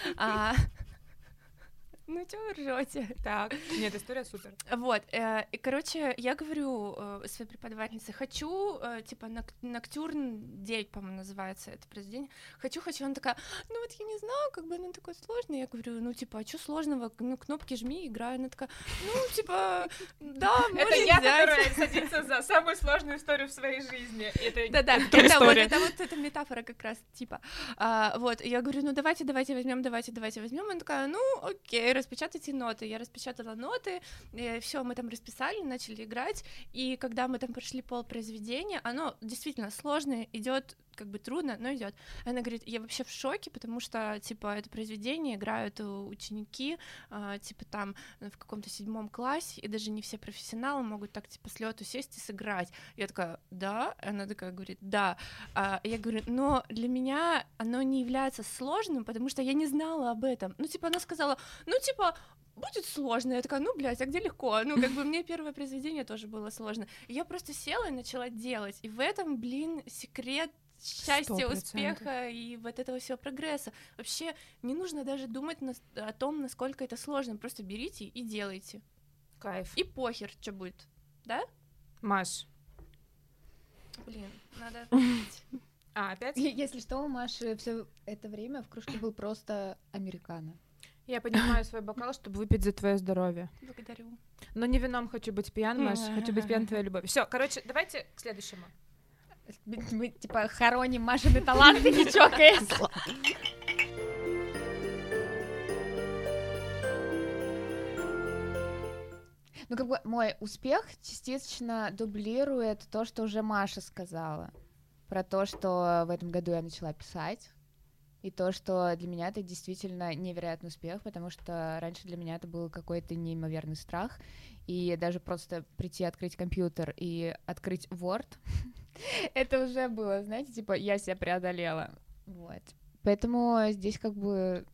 Ну, чё вы ржёте? Так, нет, история супер. Вот, и, короче, я говорю своей преподавательнице, хочу, типа, Ноктюрн 9, по-моему, называется это произведение, хочу, она такая, ну, вот я не знаю, как бы оно такое сложное, я говорю, ну, типа, а чё сложного, ну, кнопки жми, играй, она такая, ну, типа, да, можно это я, взять. которая садится за самую сложную историю в своей жизни. Да-да, это вот эта метафора как раз, типа, вот, я говорю, ну, давайте возьмем, она такая, ну, окей, распечатайте ноты. Я распечатала ноты, все, мы там расписали, начали играть, и когда мы там прошли полпроизведения, оно действительно сложное, идет как бы трудно, но идет. Она говорит, я вообще в шоке, потому что, типа, это произведение играют ученики, типа, там, в каком-то 7 классе, и даже не все профессионалы могут так, типа, с лёту сесть и сыграть. Я такая, да? Она такая говорит, да. Я говорю, но для меня оно не является сложным, потому что я не знала об этом. Ну, типа, она сказала, ну, типа, будет сложно. Я такая, ну, блядь, а где легко? Ну, как бы мне первое произведение тоже было сложно. И я просто села и начала делать. И в этом, блин, секрет счастья, 100%. Успеха и вот этого всего прогресса. Вообще не нужно даже думать о том, насколько это сложно. Просто берите и делайте. Кайф. И похер, что будет. Да? Маш. Блин, надо... Опять? Если что, у Маши все это время в кружке был просто американо. Я поднимаю свой бокал, чтобы выпить за твое здоровье. Благодарю. Но не вином хочу быть пьян, Маш, хочу быть пьян твоей любовью. Все, короче, давайте к следующему. Мы, типа, хороним Машины таланты, не чокаясь. Ну, как бы мой успех частично дублирует то, что уже Маша сказала. Про то, что в этом году я начала писать. И то, что для меня это действительно невероятный успех, потому что раньше для меня это был какой-то неимоверный страх. И даже просто прийти, открыть компьютер и открыть Word, это уже было, знаете, типа, я себя преодолела. Вот. Поэтому здесь как бы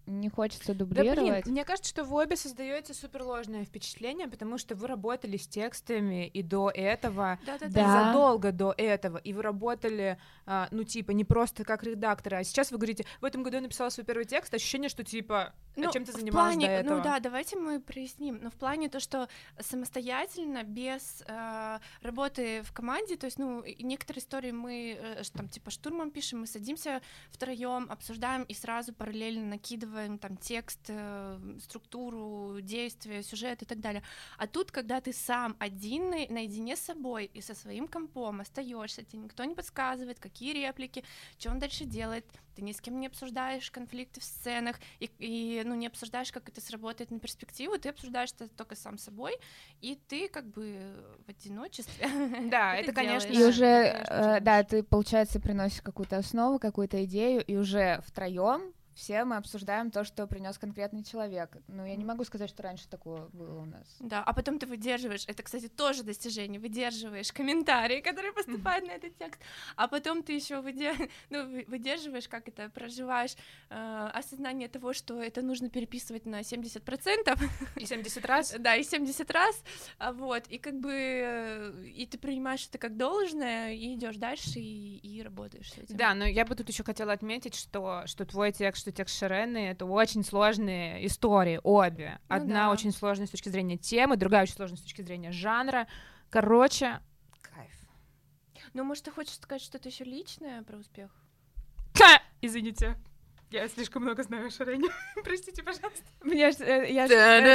не хочется Да, блин, дублировать. мне кажется, что вы обе создаете суперложное впечатление, потому что вы работали с текстами и до этого, Да. и задолго до этого, и вы работали, ну, типа, не просто как редакторы, а сейчас вы говорите, в этом году я написала свой первый текст, ощущение, что, типа, чем ты занималась до этого? Ну да, давайте мы проясним, но в плане то, что самостоятельно, без работы в команде, то есть, ну, некоторые истории мы, там, типа, штурмом пишем, мы садимся втроем, обсуждаем и сразу параллельно накидываем там текст, структуру, действия, сюжет и так далее. А тут, когда ты сам один наедине с собой и со своим компом остаешься, тебе никто не подсказывает, какие реплики, что он дальше делает, ты ни с кем не обсуждаешь конфликты в сценах и ну, не обсуждаешь, как это сработает на перспективу, ты обсуждаешь это только сам собой, и ты как бы в одиночестве. Да, это, конечно. И уже, да, ты, получается, приносишь какую-то основу, какую-то идею, и уже втроем все мы обсуждаем то, что принес конкретный человек. Ну, я не могу сказать, что раньше такое было у нас. Да, а потом ты выдерживаешь, это, кстати, тоже достижение, выдерживаешь комментарии, которые поступают на этот текст, а потом ты еще выдерживаешь, как это, проживаешь осознание того, что это нужно переписывать на 70%. И 70 раз? Да, и 70 раз, вот, и как бы, и ты принимаешь это как должное, и идешь дальше, и работаешь с этим. Да, но я бы тут еще хотела отметить, что твой текст, что текст Ширены — это очень сложные истории, обе. Ну, Одна да. очень сложная с точки зрения темы, другая очень сложная с точки зрения жанра. Короче, кайф. Ну, может, ты хочешь сказать что-то еще личное про успех? Извините. Я слишком много знаю о Ширене. Простите, пожалуйста. Я Я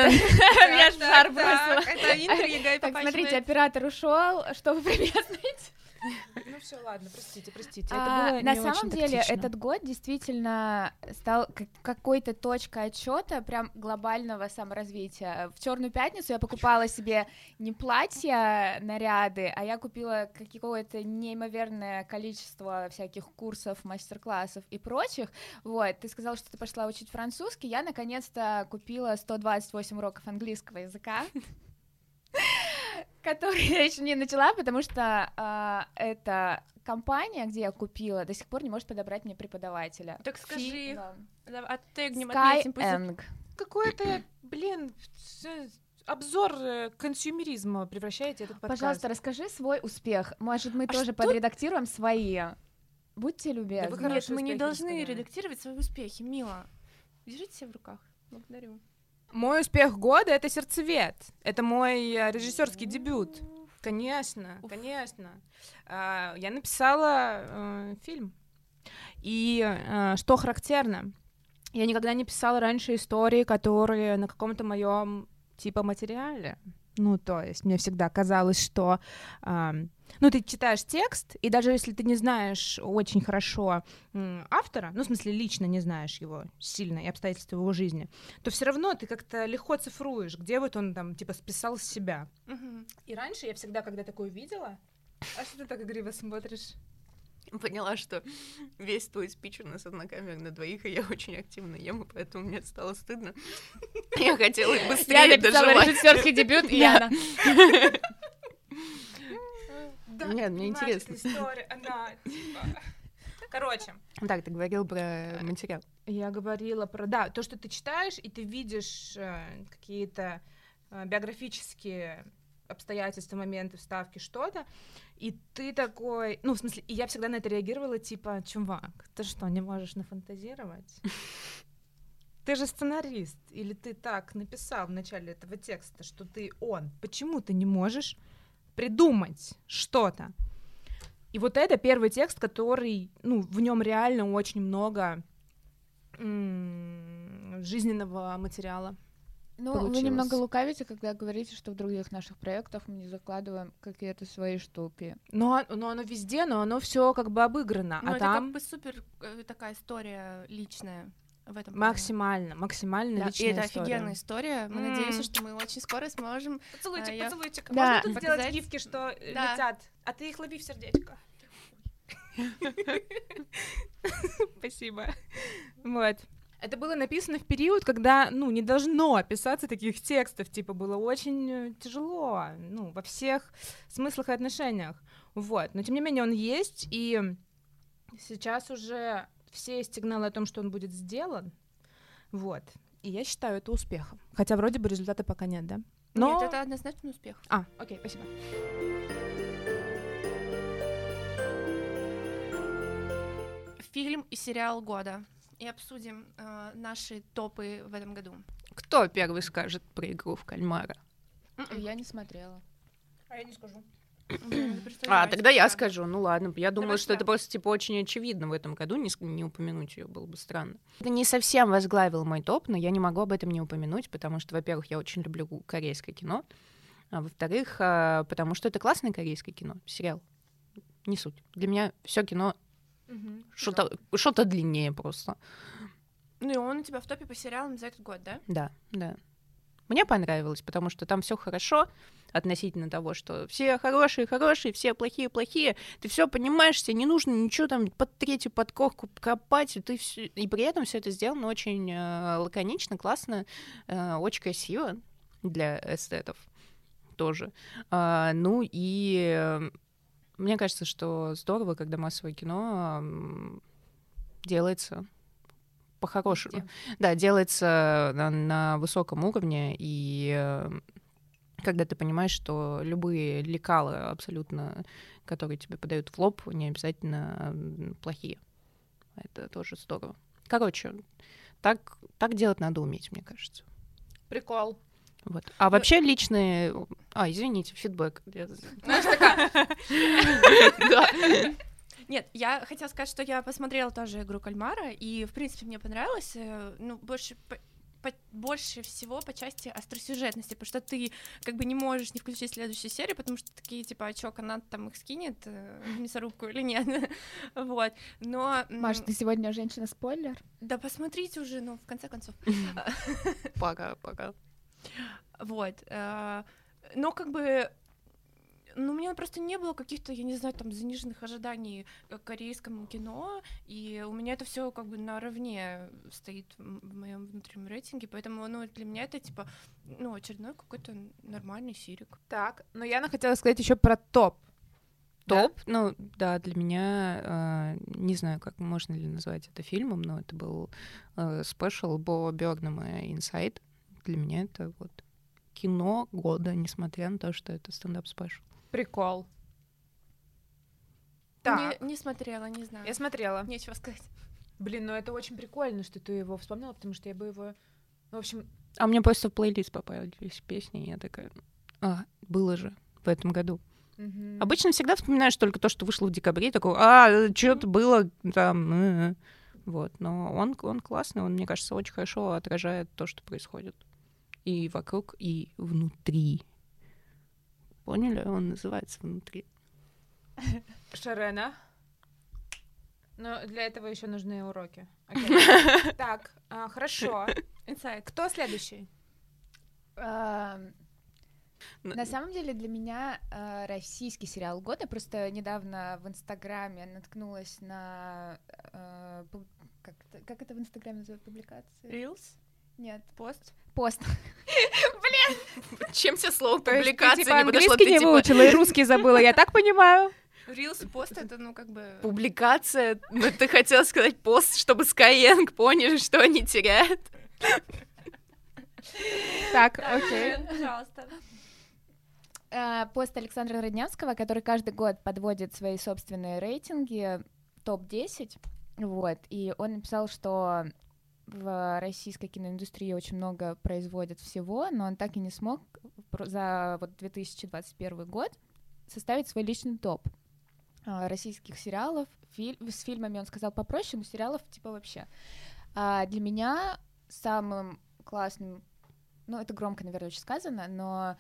жар бросила. Это интрига и Так, смотрите, оператор ушел. Что вы про меня знаете? Ну все, ладно, простите. Это было На не самом очень деле, тактично. этот год действительно стал какой-то точкой отсчета прям глобального саморазвития. В Черную пятницу я покупала себе не платья, наряды, а я купила какое-то неимоверное количество всяких курсов, мастер-классов и прочих. Вот, ты сказала, что ты пошла учить французский. Я наконец-то купила 128 уроков английского языка. Который я еще не начала, потому что эта компания, где я купила, до сих пор не может подобрать мне преподавателя. Так скажи, оттегнем, Skyeng. Какой-то, блин, обзор консюмеризма превращаете этот подкаст. Пожалуйста, расскажи свой успех. Может, мы тоже что? подредактируем свои. Будьте Да вы любезны. хорошие Нет, мы не успехи должны рассказали. редактировать свои успехи, Мила. Держите себя в руках. Благодарю. Мой успех года — это «Сердцевед». Это мой режиссерский дебют. Конечно, конечно. Я написала фильм. И что характерно, я никогда не писала раньше истории, которые на каком-то моем типа материале. Ну, то есть мне всегда казалось, что ну, ты читаешь текст, и даже если ты не знаешь очень хорошо автора, ну, в смысле, лично не знаешь его сильно и обстоятельства его жизни, то все равно ты как-то легко цифруешь, где вот он там, типа, списал с себя. И раньше я всегда, когда такое видела... А что ты так игриво смотришь? Поняла, что весь твой спич у нас однокамерный на двоих, и я очень активно ем, и поэтому мне стало стыдно. Я хотела их быстрее доживать. режиссерский дебют, и Яна. Нет, мне интересно. История, она, типа... Короче. Так, ты говорил про материал. Я говорила про... Да, то, что ты читаешь, и ты видишь какие-то биографические обстоятельства, моменты, вставки, что-то, и ты такой... Ну, в смысле, и я всегда на это реагировала, типа, чувак, ты что, не можешь нафантазировать? Ты же сценарист, или ты так написал в начале этого текста, что ты он. Почему ты не можешь придумать что-то? И вот это первый текст, который, ну, в нем реально очень много жизненного материала. Ну, получилось. вы немного лукавите, когда говорите, что в других наших проектах мы не закладываем какие-то свои штуки. Но оно везде, но оно все как бы обыграно. Ну, А это там как бы супер такая история личная в этом плане. максимально Да, личная и это история. офигенная история. Мы надеемся, что мы очень скоро сможем... Поцелуйчик, я- поцелуйчик. Да. Можно тут сделать Показать? гифки, что Да. летят, а ты их лови в сердечко. Спасибо. Вот. Это было написано в период, когда, ну, не должно писаться таких текстов, типа, было очень тяжело, ну, во всех смыслах и отношениях, вот, но, тем не менее, он есть, и сейчас уже все есть сигналы о том, что он будет сделан, Вот. И я считаю это успехом. Хотя вроде бы результата пока нет, да? Нет, это однозначно успех. Окей, спасибо. Фильм и сериал года. И обсудим наши топы в этом году. Кто первый скажет про игру в кальмара? Я не смотрела. А я не скажу. Тогда я скажу. Ну ладно, я думала, Давай что это просто типа очень очевидно в этом году, не упомянуть ее было бы странно. Это не совсем возглавил мой топ, но я не могу об этом не упомянуть, потому что, во-первых, я очень люблю корейское кино, а во-вторых, потому что это классное корейское кино, сериал. Не суть. Для меня все кино что-то длиннее просто. Ну и он у тебя в топе по сериалам за этот год, да? Да. Мне понравилось, потому что там все хорошо относительно того, что все хорошие, все плохие. Ты все понимаешь, тебе не нужно ничего там под третью подкорку копать, и при этом все это сделано очень лаконично, классно, очень красиво для эстетов тоже. Ну и мне кажется, что здорово, когда массовое кино делается по-хорошему. Да, делается на высоком уровне, и когда ты понимаешь, что любые лекалы абсолютно, которые тебе подают в лоб, не обязательно плохие. Это тоже здорово. Короче, так делать надо уметь, мне кажется. Прикол. Вот. А вообще личные... извините, фидбэк. Знаешь, такая... Нет, я хотела сказать, что я посмотрела тоже «Игру кальмара», и, в принципе, мне понравилось, ну, больше всего по части остросюжетности, потому что ты как бы не можешь не включить следующую серию, потому что такие, типа, а чё, канат там их скинет в мясорубку или нет, вот, но... Маш, ты сегодня женщина-спойлер? Да посмотрите уже, ну, в конце концов. Пока. Вот, но как бы... Ну, у меня просто не было каких-то, я не знаю, там, заниженных ожиданий к корейскому кино, и у меня это все как бы наравне стоит в моем внутреннем рейтинге, поэтому, ну, для меня это, типа, ну, очередной какой-то нормальный сирик. Так, но Яна хотела сказать еще про топ. Топ? Да? Ну, да, для меня, не знаю, как можно ли назвать это фильмом, но это был спешл Бо Бёрнама «Инсайд». Для меня это вот кино года, несмотря на то, что это стендап-спешл. Прикол. Не смотрела, не знаю. Я смотрела. Нечего сказать. Блин, ну это очень прикольно, что ты его вспомнила, потому что я бы его... В общем... А мне просто в плейлист попались песни, и я такая... было же в этом году. Mm-hmm. Обычно всегда вспоминаешь только то, что вышло в декабре, такой, что-то было там... Вот, но он классный, он, мне кажется, очень хорошо отражает то, что происходит. И вокруг, и внутри. Поняли? Он называется «Внутри». Шарена. Но для этого еще нужны уроки. Так, хорошо. Инсайд. Кто следующий? На самом деле для меня российский сериал года. Просто недавно в Инстаграме наткнулась на... Как это в Инстаграме называют публикации? Reels? Нет. Пост? Пост. Чем тебе слово То есть публикация ты, не подошло? английский не выучила и русский забыла, я так понимаю? Reels и пост — это, ну, как бы... Публикация? Ну, ты хотела сказать пост, чтобы Skyeng поняли, что они теряют? Так, окей. Пожалуйста. Пост Александра Роднянского, который каждый год подводит свои собственные рейтинги, топ-10, вот, и он написал, что в российской киноиндустрии очень много производят всего, но он так и не смог за вот 2021 год составить свой личный топ российских сериалов. С фильмами он сказал попроще, но сериалов типа вообще. Для меня самым классным, ну это громко, наверное, очень сказано, но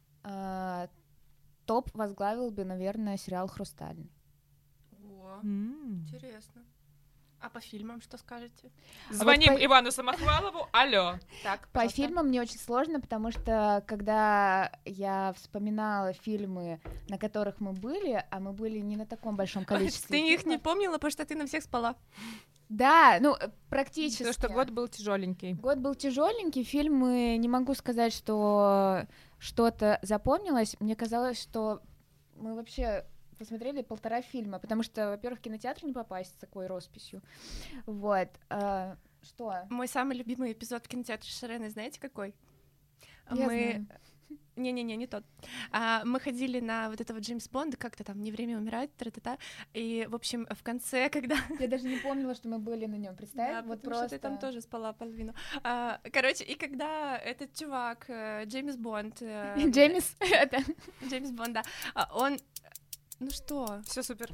топ возглавил бы, наверное, сериал «Хрустальный». О, интересно. А по фильмам что скажете? Звоним Ивану Самохвалову. Алло. Так, по фильмам мне очень сложно, потому что когда я вспоминала фильмы, на которых мы были, а мы были не на таком большом количестве. Ты их не помнила, потому что ты на всех спала. Да, ну практически. Потому что год был тяжеленький. Год был тяжеленький, фильмы, не могу сказать, что что-то запомнилось. Мне казалось, что мы вообще посмотрели 1,5 фильма, потому что, во-первых, в кинотеатр не попасть с такой росписью. Вот. Что? Мой самый любимый эпизод в кинотеатре Ширены, знаете какой? Я знаю. Не-не-не, не тот. Мы ходили на вот этого Джеймс Бонда, как-то там «Не время умирать», тра-та-та, и, в общем, в конце, когда... Я даже не помнила, что мы были на нем. Представь, Да, вот потому просто... что ты там тоже спала половину. Короче, и когда этот чувак, Джеймс Бонд... Джеймс, это... Джеймс Бонд, да, он... Ну что? Все супер.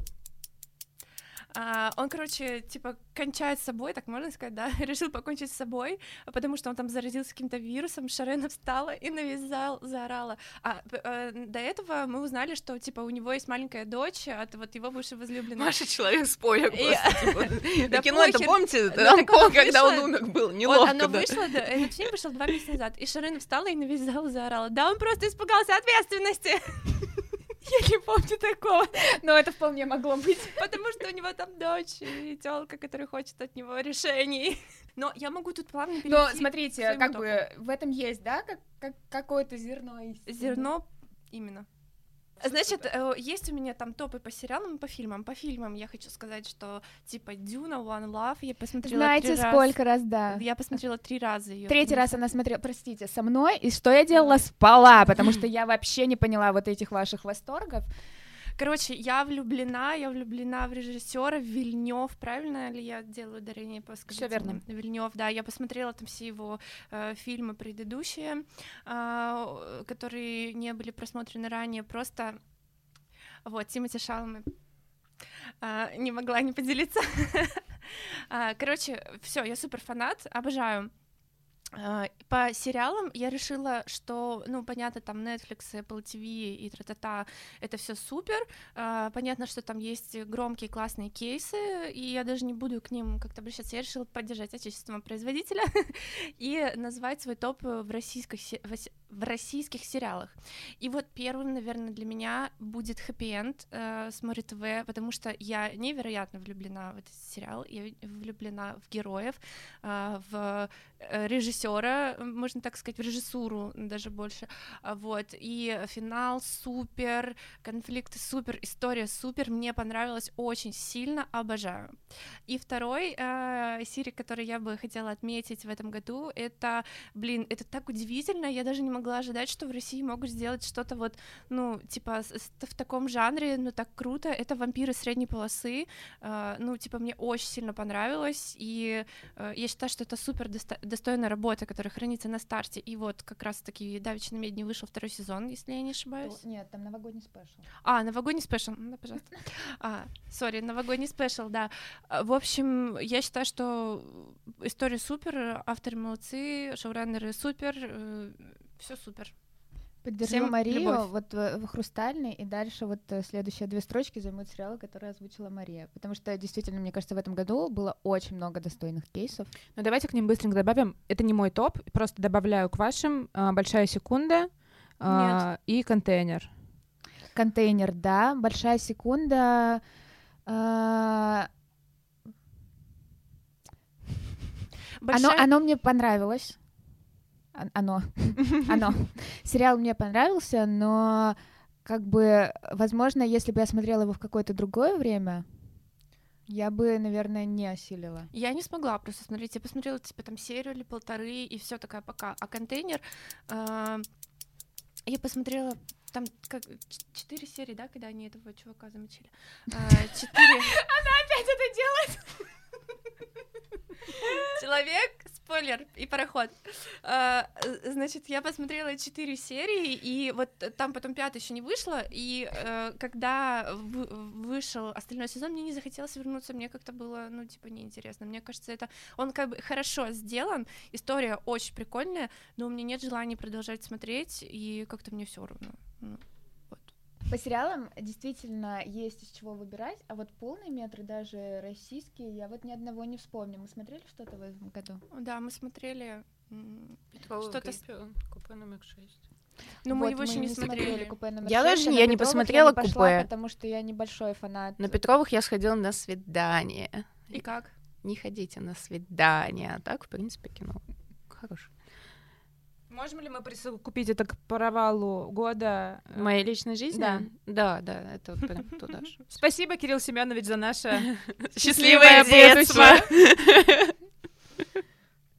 Он, короче, типа, кончает с собой, так можно сказать, да, решил покончить с собой, потому что он там заразился каким-то вирусом. Ширена встала и на весь зал заорала. До этого мы узнали, что, типа, у него есть маленькая дочь от вот его бывшей возлюбленной. Маша человек-спойлер просто. Да Кино это, похер. помните, Ну, там, так оно когда он вышло. умер, был неловко, Оно да. вышло, этот фильм вышел 2 месяца назад, и Ширена встала и на весь зал заорала. Да, он просто испугался ответственности. Я не помню такого. Но это вполне могло быть. Потому что у него там дочь и тёлка, которая хочет от него решений. Но я могу тут плавно перейти. Но к смотрите, своему как топу. бы в этом есть, да, как какое-то зерно истины. Зерно именно. Значит, есть у меня там топы по сериалам и по фильмам. По фильмам я хочу сказать, что типа Дюна, One Love я посмотрела Знаете, 3 раза. сколько раз, да. Я посмотрела 3 раза её. 3-й раз она смотрела, простите, со мной, и что я делала? Спала, потому что я вообще не поняла вот этих ваших восторгов. Короче, я влюблена в режиссера Вильнёв, правильно ли я делаю ударение? Всё верно. Вильнёв, да, я посмотрела там все его фильмы предыдущие, которые не были просмотрены ранее, просто вот, Тимоти Шаламе не могла не поделиться. Короче, все, я супер фанат, обожаю. По сериалам я решила, что, ну, понятно, там Netflix, Apple TV и тра-та-та, это все супер, понятно, что там есть громкие классные кейсы, и я даже не буду к ним как-то обращаться, я решила поддержать отечественного производителя и назвать свой топ в российских сериалах. И вот первым, наверное, для меня будет Happy End с Море ТВ, потому что я невероятно влюблена в этот сериал, я влюблена в героев, в режиссера, можно так сказать, в режиссуру даже больше, вот, и финал супер, конфликты супер, история супер, мне понравилось очень сильно, обожаю. И второй серий, который я бы хотела отметить в этом году, это, это так удивительно, я даже не могла ожидать, что в России могут сделать что-то вот, ну, типа, в таком жанре, ну, так круто, это «Вампиры средней полосы», ну, типа, мне очень сильно понравилось, и я считаю, что это супер достойная работа, которая хранится на старте, и вот как раз-таки давеча на Медне вышел 2-й сезон, если я не ошибаюсь. Нет, там новогодний спешл. Новогодний спешл, да, пожалуйста. Новогодний спешл, да. В общем, я считаю, что история супер, авторы молодцы, шоураннеры супер, все супер. Поддержу Всем Марию, любовь. вот в «Хрустальной», и дальше вот следующие 2 строчки займут сериалы, которые озвучила Мария, потому что действительно, мне кажется, в этом году было очень много достойных кейсов. Ну давайте к ним быстренько добавим. Это не мой топ, просто добавляю к вашим «Большая секунда» и «Контейнер». «Контейнер», да, «Большая секунда». Оно мне понравилось. Оно. Сериал мне понравился, но как бы, возможно, если бы я смотрела его в какое-то другое время, я бы, наверное, не осилила. Я не смогла просто смотреть. Я посмотрела, типа, там серию или 1.5, и все такая пока. А «Контейнер», я посмотрела там как 4 серии, да, когда они этого чувака замочили. 4. Она опять это делает! Человек, спойлер и пароход. Значит, я посмотрела 4 серии, и вот там потом 5 еще не вышло, и когда вышел остальной сезон, мне не захотелось вернуться, мне как-то было, ну, типа, неинтересно. Мне кажется, он как бы хорошо сделан, история очень прикольная, но у меня нет желания продолжать смотреть, и как-то мне все равно. По сериалам действительно есть из чего выбирать, а вот полные метры, даже российские, я вот ни одного не вспомню. Мы смотрели что-то в этом году? Да, мы смотрели что-то... Купе номер 6. Но мы его еще не смотрели. Купе номер Я 6, даже а не на Петровых посмотрела я не пошла, «Купе». потому что я небольшой фанат. На Петровых я сходила на свидание. И как? Не ходите на свидание, а так, в принципе, кино хорошее. Можем ли мы присовокупить это к провалу года? Моей личной жизни? Да. Да, это вот прям туда же. Спасибо, Кирилл Семенович, за наше Счастливое детство!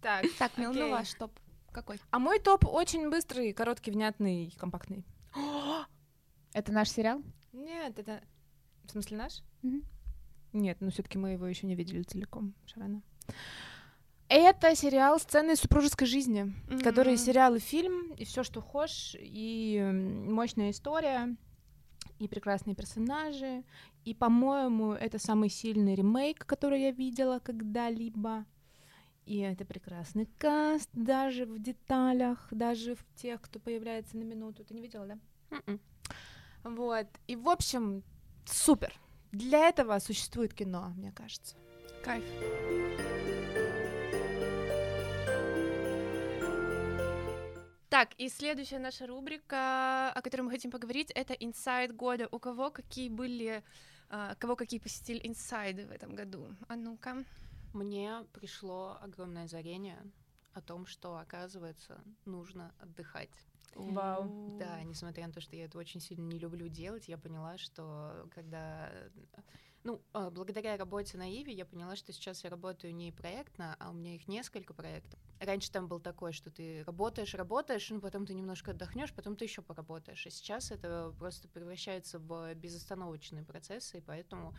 Так, Так, Мил, окей. ну ваш топ какой? А мой топ очень быстрый, короткий, внятный, компактный. Это наш сериал? Нет, это... В смысле наш? Мгм. Нет, но все таки мы его еще не видели целиком, Шарана. Это сериал «Сцены из супружеской жизни», который сериал и фильм, и все, что хочешь, и мощная история, и прекрасные персонажи, и, по-моему, это самый сильный ремейк, который я видела когда-либо. И это прекрасный каст, даже в деталях, даже в тех, кто появляется на минуту. Ты не видела, да? Мгм. Вот. И, в общем, супер. Для этого существует кино, мне кажется. Кайф. Так, и следующая наша рубрика, о которой мы хотим поговорить, это инсайд года. У кого какие были, кого какие посетили инсайды в этом году? А ну-ка. Мне пришло огромное озарение о том, что, оказывается, нужно отдыхать. Вау. Да, несмотря на то, что я это очень сильно не люблю делать, я поняла, что когда... благодаря работе на Иве я поняла, что сейчас я работаю не проектно, а у меня их несколько проектов. Раньше там был такой, что ты работаешь, потом ты немножко отдохнешь, потом ты еще поработаешь. А сейчас это просто превращается в безостановочные процессы, и поэтому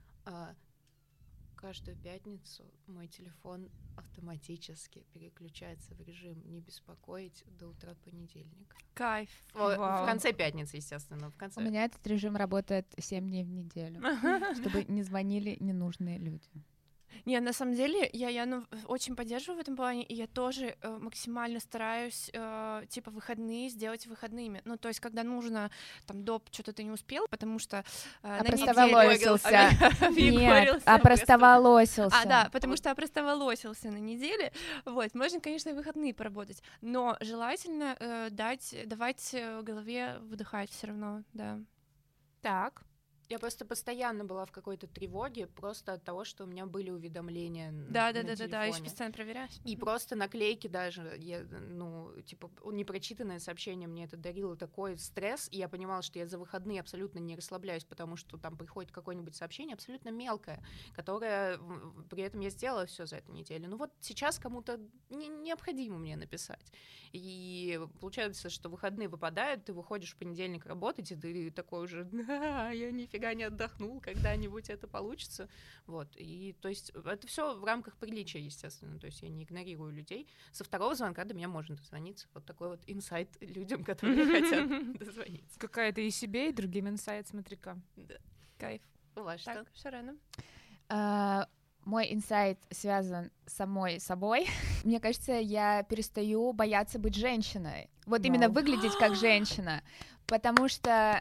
каждую пятницу мой телефон автоматически переключается в режим «не беспокоить» до утра понедельника. Кайф. В конце пятницы, естественно, в конце. У меня этот режим работает 7 дней в неделю, чтобы не звонили ненужные люди. Не, на самом деле, я очень поддерживаю в этом плане, и я тоже максимально стараюсь, выходные сделать выходными. Ну, то есть, когда нужно, там, доп, что-то ты не успел, потому что на Опростоволосился. неделе... Нет, опростоволосился. Да, потому что опростоволосился на неделе. Вот, можно, конечно, и выходные поработать, но желательно давать голове выдыхать все равно, да. Так. Я просто постоянно была в какой-то тревоге просто от того, что у меня были уведомления на Да, телефоне. еще постоянно проверяешь. И просто наклейки даже, непрочитанное сообщение мне это дарило такой стресс, и я понимала, что я за выходные абсолютно не расслабляюсь, потому что там приходит какое-нибудь сообщение абсолютно мелкое, которое при этом я сделала все за эту неделю. Ну вот сейчас кому-то необходимо мне написать. И получается, что выходные выпадают, ты выходишь в понедельник работать, и ты такой уже, я нифига не отдохнул, когда-нибудь это получится. Вот, и то есть это все в рамках приличия, естественно, то есть я не игнорирую людей. Со второго звонка до меня можно дозвониться. Вот такой вот инсайт людям, которые хотят дозвониться. Какая-то и себе, и другим инсайт, смотри-ка. Да. Кайф. У вас что? Так, Шарена. Мой инсайт связан с самой собой. Мне кажется, я перестаю бояться быть женщиной. Вот именно выглядеть как женщина. Потому что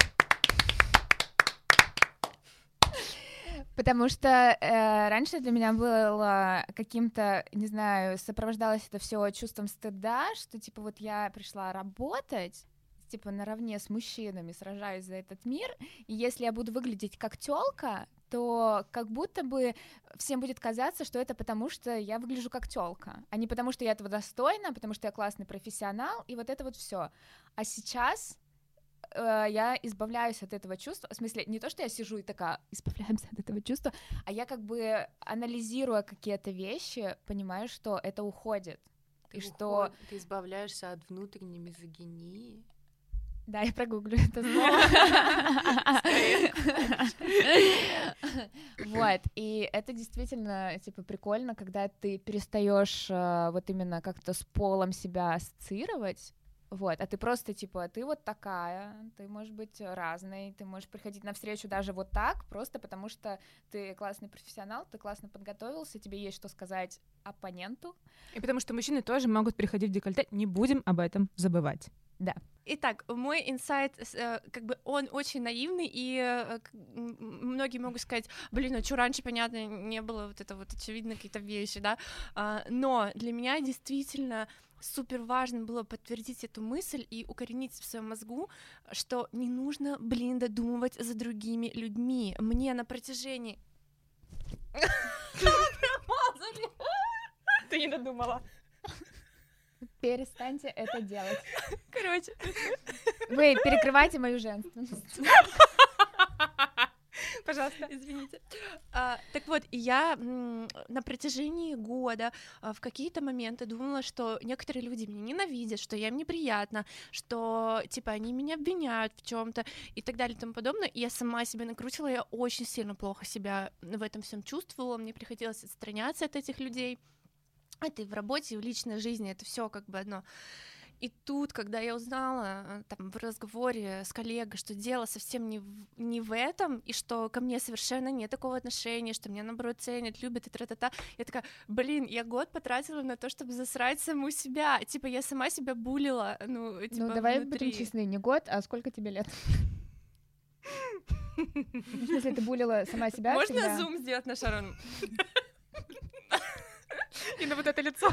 раньше для меня было каким-то, не знаю, сопровождалось это все чувством стыда, что типа вот я пришла работать, типа наравне с мужчинами сражаюсь за этот мир, и если я буду выглядеть как тёлка, то как будто бы всем будет казаться, что это потому, что я выгляжу как тёлка, а не потому, что я этого достойна, а потому что я классный профессионал, и вот это вот все. А сейчас я избавляюсь от этого чувства, в смысле, не то, что я сижу и такая, избавляемся от этого чувства, а я как бы, анализируя какие-то вещи, понимаю, что это уходит. Ты избавляешься от внутренней мизогинии. Да, я прогуглю это слово. Вот, и это действительно, типа, прикольно, когда ты перестаешь вот именно как-то с полом себя ассоциировать, вот, а ты просто, типа, ты вот такая, ты можешь быть разной, ты можешь приходить на встречу даже вот так, просто потому что ты классный профессионал, ты классно подготовился, тебе есть что сказать оппоненту. И потому что мужчины тоже могут приходить в декольте, не будем об этом забывать. Да. Итак, мой инсайт, как бы он очень наивный, и многие могут сказать, блин, а что раньше, понятно, не было вот это вот очевидно какие-то вещи, да, но для меня действительно супер важно было подтвердить эту мысль и укоренить в своем мозгу, что не нужно, додумывать за другими людьми. Мне на протяжении... Ты не додумала. Перестаньте это делать. Короче. Вы перекрываете мою женственность. Пожалуйста. Извините. Так вот, и я на протяжении года в какие-то моменты думала, что некоторые люди меня ненавидят, что я им неприятна, что, типа, они меня обвиняют в чем то и так далее и тому подобное. И я сама себя накрутила, я очень сильно плохо себя в этом всем чувствовала, мне приходилось отстраняться от этих людей. Это и в работе, и в личной жизни, это все как бы одно. И тут, когда я узнала там, в разговоре с коллегой, что дело совсем не в этом, и что ко мне совершенно нет такого отношения, что меня, наоборот, ценят, любят, и тра-та-та, я такая, блин, я год потратила на то, чтобы засрать саму себя, типа, я сама себя булила, ну, типа, Ну, давай внутри. будем честны, не год, а сколько тебе лет? В смысле, ты булила сама себя? Можно всегда? зум сделать на Шарону? И на вот это лицо.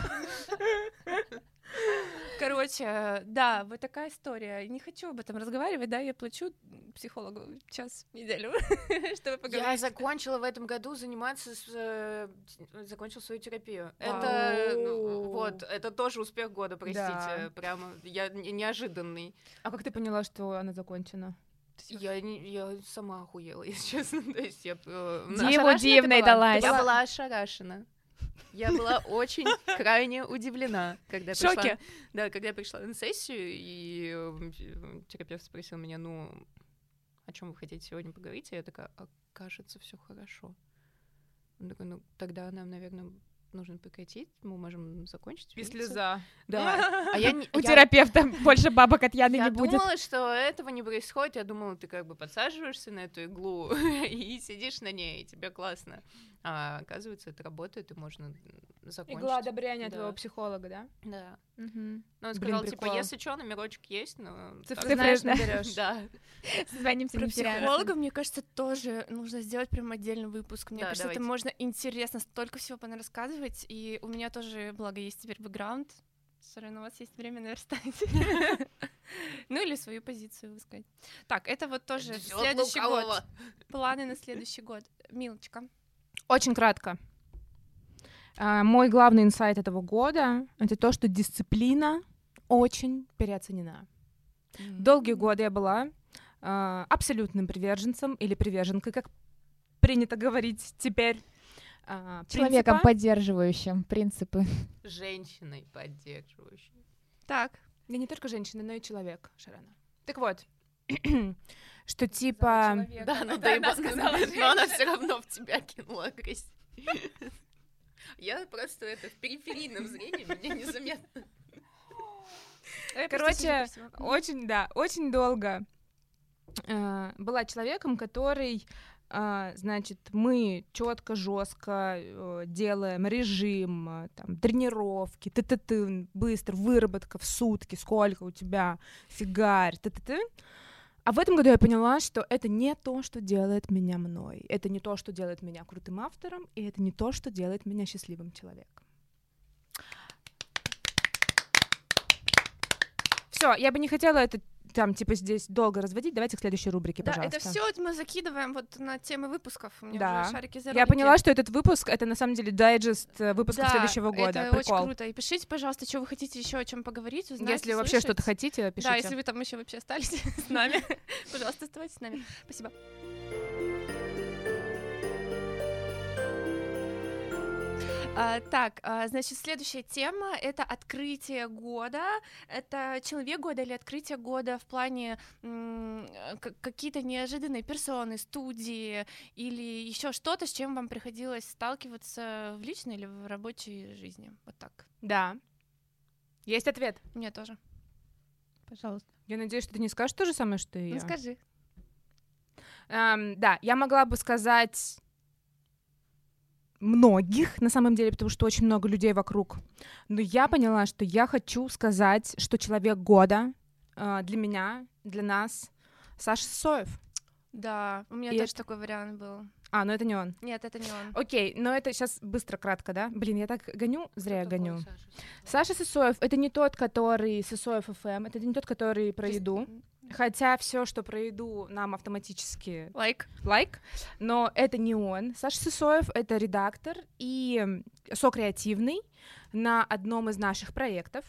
Короче, да, вот такая история. Не хочу об этом разговаривать, да, я плачу психологу час в неделю, чтобы Я поговорить. закончила в этом году заниматься, закончила свою терапию. Это, вот, это тоже успех года, простите, Да. прямо, я неожиданный. А как ты поняла, что она закончена? Я сама охуела, если честно. То есть я Диву дивной далась. Я была ошарашена. Я была очень крайне удивлена, когда В шоке. пришла, да, когда я пришла на сессию, и терапевт спросил меня, ну, о чем вы хотите сегодня поговорить? И я такая, кажется, все хорошо. Он такой, ну, тогда нам, наверное, нужно прекратить, мы можем закончить. И видеться». слеза. Да. А я У терапевта больше бабок от Яны Я не будет. думала, что этого не происходит. Я думала, ты как бы подсаживаешься на эту иглу и сидишь на ней, и тебе классно. А оказывается, это работает, и можно закончить. Игла одобрения Да. твоего психолога, да? Да. Мгм. Но он Блин, сказал, типа, прикол. если что, номерочек есть, но... Цифры знаешь, да? наберёшь. Да. Созвонимся Про не теряем. психолога, мне кажется, тоже нужно сделать прям отдельный выпуск. Мне Да, кажется, давайте. это можно интересно столько всего рассказывать. И у меня тоже, благо, есть теперь бэкграунд. Сорян, у вас есть время наверстать. Ну или свою позицию высказать. Так, это вот тоже Ждёт следующий год. лукавого. Планы на следующий год. Милочка. Очень кратко. Мой главный инсайт этого года — это то, что дисциплина очень переоценена. Долгие годы я была абсолютным приверженцем или приверженкой, как принято говорить теперь. Человеком, принципа. поддерживающим принципы. Женщиной поддерживающей. Так, Я не только женщина, но и человек, Шарана. Так вот, что типа... Да, ну да, ты да, сказала но она все равно в тебя кинула агрессию. Я просто в периферийном зрении, мне незаметно. Короче, очень долго была человеком, который, значит, мы четко, жестко делаем режим, там, тренировки, быстро, выработка в сутки, сколько у тебя, фигарь, А в этом году я поняла, что это не то, что делает меня мной, это не то, что делает меня крутым автором, и это не то, что делает меня счастливым человеком. Все, я бы не хотела это там, типа, здесь долго разводить. Давайте к следующей рубрике, да, пожалуйста. это все мы закидываем вот на темы выпусков. У меня Да. уже шарики за Я поняла, что этот выпуск — это на самом деле дайджест выпусков Да, следующего года. это Прикол. очень круто. И пишите, пожалуйста, что вы хотите еще о чем поговорить, узнать, Если вообще что-то хотите, пишите. Да, если вы там еще вообще остались с нами, пожалуйста, оставайтесь с нами. Спасибо. Так, значит, следующая тема — это открытие года. Это человек года или открытие года в плане какие-то неожиданные персоны, студии или еще что-то, с чем вам приходилось сталкиваться в личной или в рабочей жизни. Вот так. Да. Есть ответ. У меня тоже. Пожалуйста. Я надеюсь, что ты не скажешь то же самое, что и Ну я. скажи. Да, я могла бы сказать многих, на самом деле, потому что очень много людей вокруг. Но я поняла, что я хочу сказать, что человек года для меня, для нас, Саша Сысоев. Да, у меня И тоже это- такой вариант был. Но это не он. Нет, это не он. Окей, но это сейчас быстро, кратко, да? Блин, я так гоню, зря я Кто такой гоню. Саша? Саша Сысоев — это не тот, который Сысоев ФМ, это не тот, который про еду. Хотя все, что про еду, нам автоматически Лайк. лайк, но это не он. Саша Сысоев — это редактор и сокреативный на одном из наших проектов,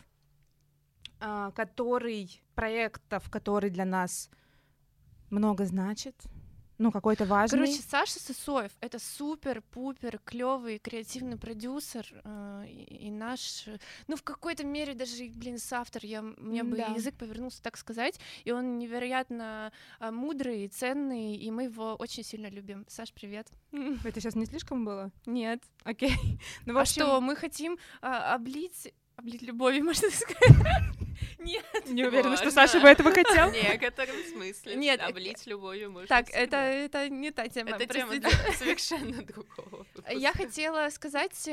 который для нас много значит, ну, какой-то важный. Короче, Саша Сысоев — это супер-пупер клёвый креативный продюсер и наш, ну, в какой-то мере даже, блин, соавтор, у меня бы язык повернулся так сказать, и он невероятно мудрый, ценный, и мы его очень сильно любим. Саш, привет. Это сейчас не слишком было? Нет. Окей. Ну, в общем... что, мы хотим облить любовью, можно сказать? Нет. Не уверена, что Саша бы этого хотел. В некотором смысле. Нет. Облить любовью можно. Так, это не та тема. Это тема простите. совершенно другого. Я хотела сказать,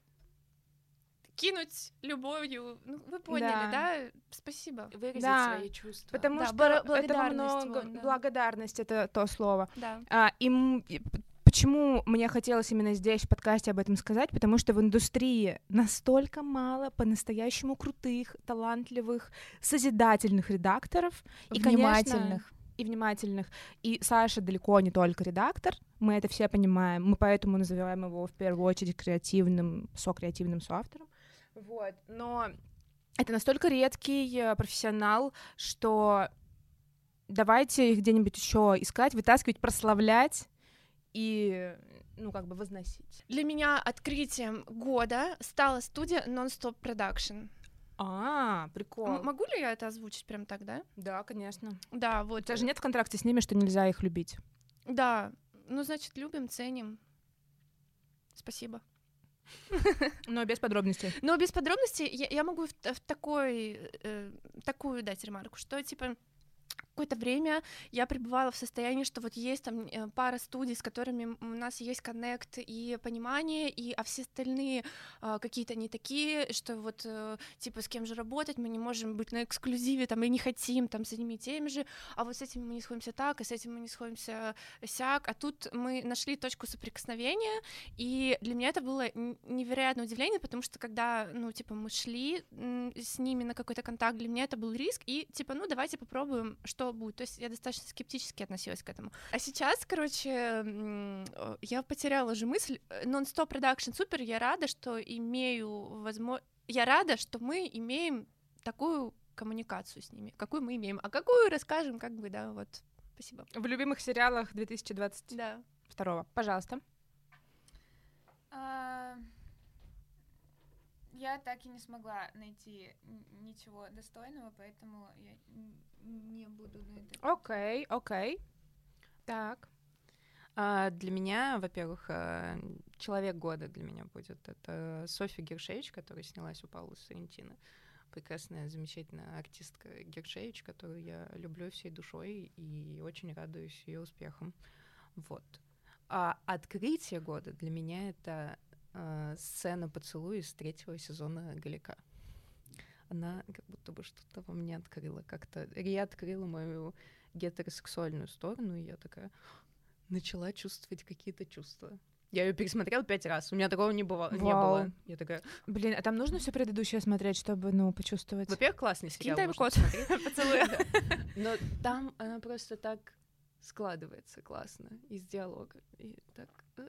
кинуть любовью. Ну, вы поняли, да? Спасибо. Выразить Да, свои чувства. Потому Да, что этого благодарность, много. вот, да. Благодарность — это то слово. Да. Почему мне хотелось именно здесь, в подкасте, об этом сказать? Потому что в индустрии настолько мало по-настоящему крутых, талантливых, созидательных редакторов. Внимательных. И внимательных. И Саша далеко не только редактор, мы это все понимаем. Мы поэтому называем его в первую очередь креативным соавтором. Вот. Но это настолько редкий профессионал, что давайте их где-нибудь еще искать, вытаскивать, прославлять и, ну, как бы возносить. Для меня открытием года стала студия Non-Stop Production. Прикол. Могу ли я это озвучить прям так, да? Да, конечно. Да, У вот. тебя же нет в контракте с ними, что нельзя их любить. Да, ну, значит, любим, ценим. Спасибо. Но без подробностей. Но без подробностей я могу в такую дать ремарку, что, типа, какое-то время я пребывала в состоянии, что вот есть там пара студий, с которыми у нас есть коннект и понимание, а все остальные какие-то не такие, что вот типа с кем же работать, мы не можем быть на эксклюзиве там и не хотим там с одними и теми же, а вот с этим мы не сходимся так, и с этим мы не сходимся сяк, а тут мы нашли точку соприкосновения, и для меня это было невероятное удивление, потому что когда, ну, типа, мы шли с ними на какой-то контакт, для меня это был риск, и типа, ну, давайте попробуем, что будет. То есть я достаточно скептически относилась к этому. А сейчас, короче, я потеряла уже мысль. Non-Stop Production супер, я рада, что я рада, что мы имеем такую коммуникацию с ними. Какую мы имеем, а какую расскажем, как бы, да, вот. Спасибо. В любимых сериалах 2022. Да. Пожалуйста. Я так и не смогла найти ничего достойного, поэтому я не буду на это. Окей. Так. Для меня, во-первых, человек года для меня будет. Это Софья Гершевич, которая снялась у Паула Соррентино. Прекрасная, замечательная артистка Гершевич, которую я люблю всей душой и очень радуюсь ее успехам. Вот. А открытие года для меня это сцена поцелуя из 3-го сезона «Галика». Она как будто бы что-то во мне открыла, как-то реоткрыла мою гетеросексуальную сторону, и я такая начала чувствовать какие-то чувства. Я ее пересмотрела 5 раз, у меня такого не было. Я такая... Блин, а там нужно все предыдущее смотреть, чтобы, ну, почувствовать? Во-первых, классный сериал, Кинь можно тайм-код. посмотреть. Поцелуй. Но там она просто так складывается классно из диалога. И так...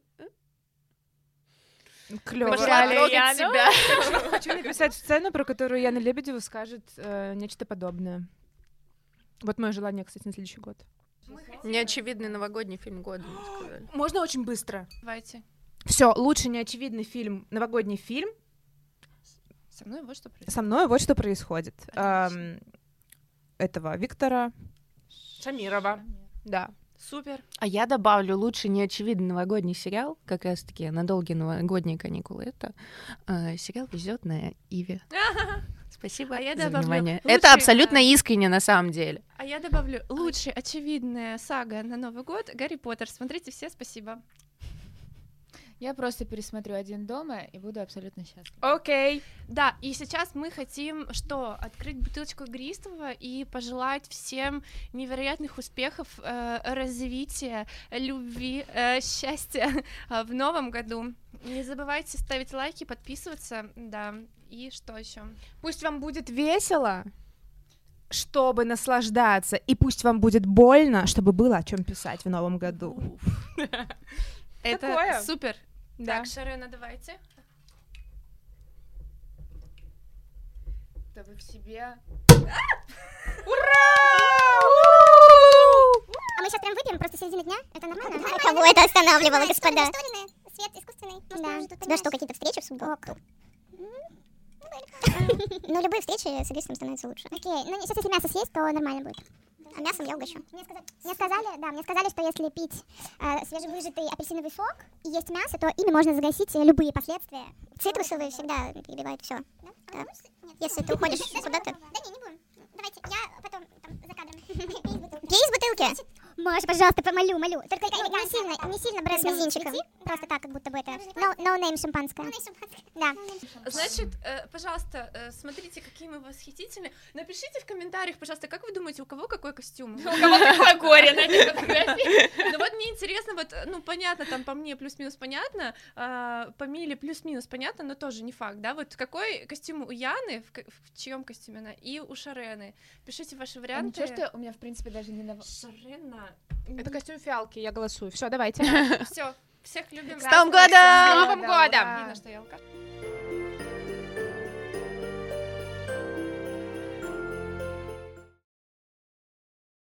Клёво. Пошла трогать себя. Хочу написать сцену, про которую Яна Лебедева скажет нечто подобное. Вот мое желание, кстати, на следующий год. Неочевидный новогодний фильм года, мы сказали. Можно очень быстро? Давайте. Все, лучше неочевидный фильм, новогодний фильм. Со мной вот что происходит. Со мной вот что происходит. Этого Виктора Шамирова. Да. Супер. А я добавлю лучше неочевидный новогодний сериал, как раз-таки на долгие новогодние каникулы. Это сериал «Везет на Иве». Спасибо я за добавлю внимание. лучший, Это абсолютно искренне на самом деле. А я добавлю лучшая очевидная сага на Новый год — Гарри Поттер. Смотрите все, спасибо. Я просто пересмотрю «Один дома» и буду абсолютно счастлива. Окей. Да, и сейчас мы хотим что? Открыть бутылочку игристого и пожелать всем невероятных успехов, развития, любви, счастья в новом году. Не забывайте ставить лайки, подписываться, да. И что еще? Пусть вам будет весело, чтобы наслаждаться, и пусть вам будет больно, чтобы было о чем писать в новом году. Это Такое. супер. Да. Так, Шарена, давайте. Чтобы в себе... Ура! А мы сейчас прям выпьем, просто середина дня, это нормально? Кого это останавливало, господа? Свет искусственный. Да. Тебя что, какие-то встречи в субботу? Ну, любые встречи с игристым становятся лучше. Окей, ну сейчас если мясо съесть, то нормально будет. А мясом я угощу. Мне сказали, что если пить свежевыжатый апельсиновый сок и есть мясо, то ими можно загасить любые последствия. Цитрусовые всегда перебивают все. Да. Если ты уходишь куда-то. Да не будем. Давайте, я потом за кадром. Пей из бутылки. Маша, пожалуйста, молю. Только не сильно брать мизинчиком. Просто так, как будто бы это no name шампанское. Да. Значит, пожалуйста, смотрите, какие мы восхитительные. Напишите в комментариях, пожалуйста, как вы думаете, у кого какой костюм? У кого какое горе на этой фотографии? Ну вот мне интересно, вот, ну понятно, там по мне плюс-минус понятно, по Миле плюс-минус понятно, но тоже не факт, да, вот какой костюм у Яны, в чьем костюме она, и у Шарены. Пишите ваши варианты. Ничего, что у меня, в принципе, даже не... Шарена. Это костюм фиалки, я голосую. Все, давайте. Все, всех любим. С Новым годом! С Новым годом! Видно, что я алкаш.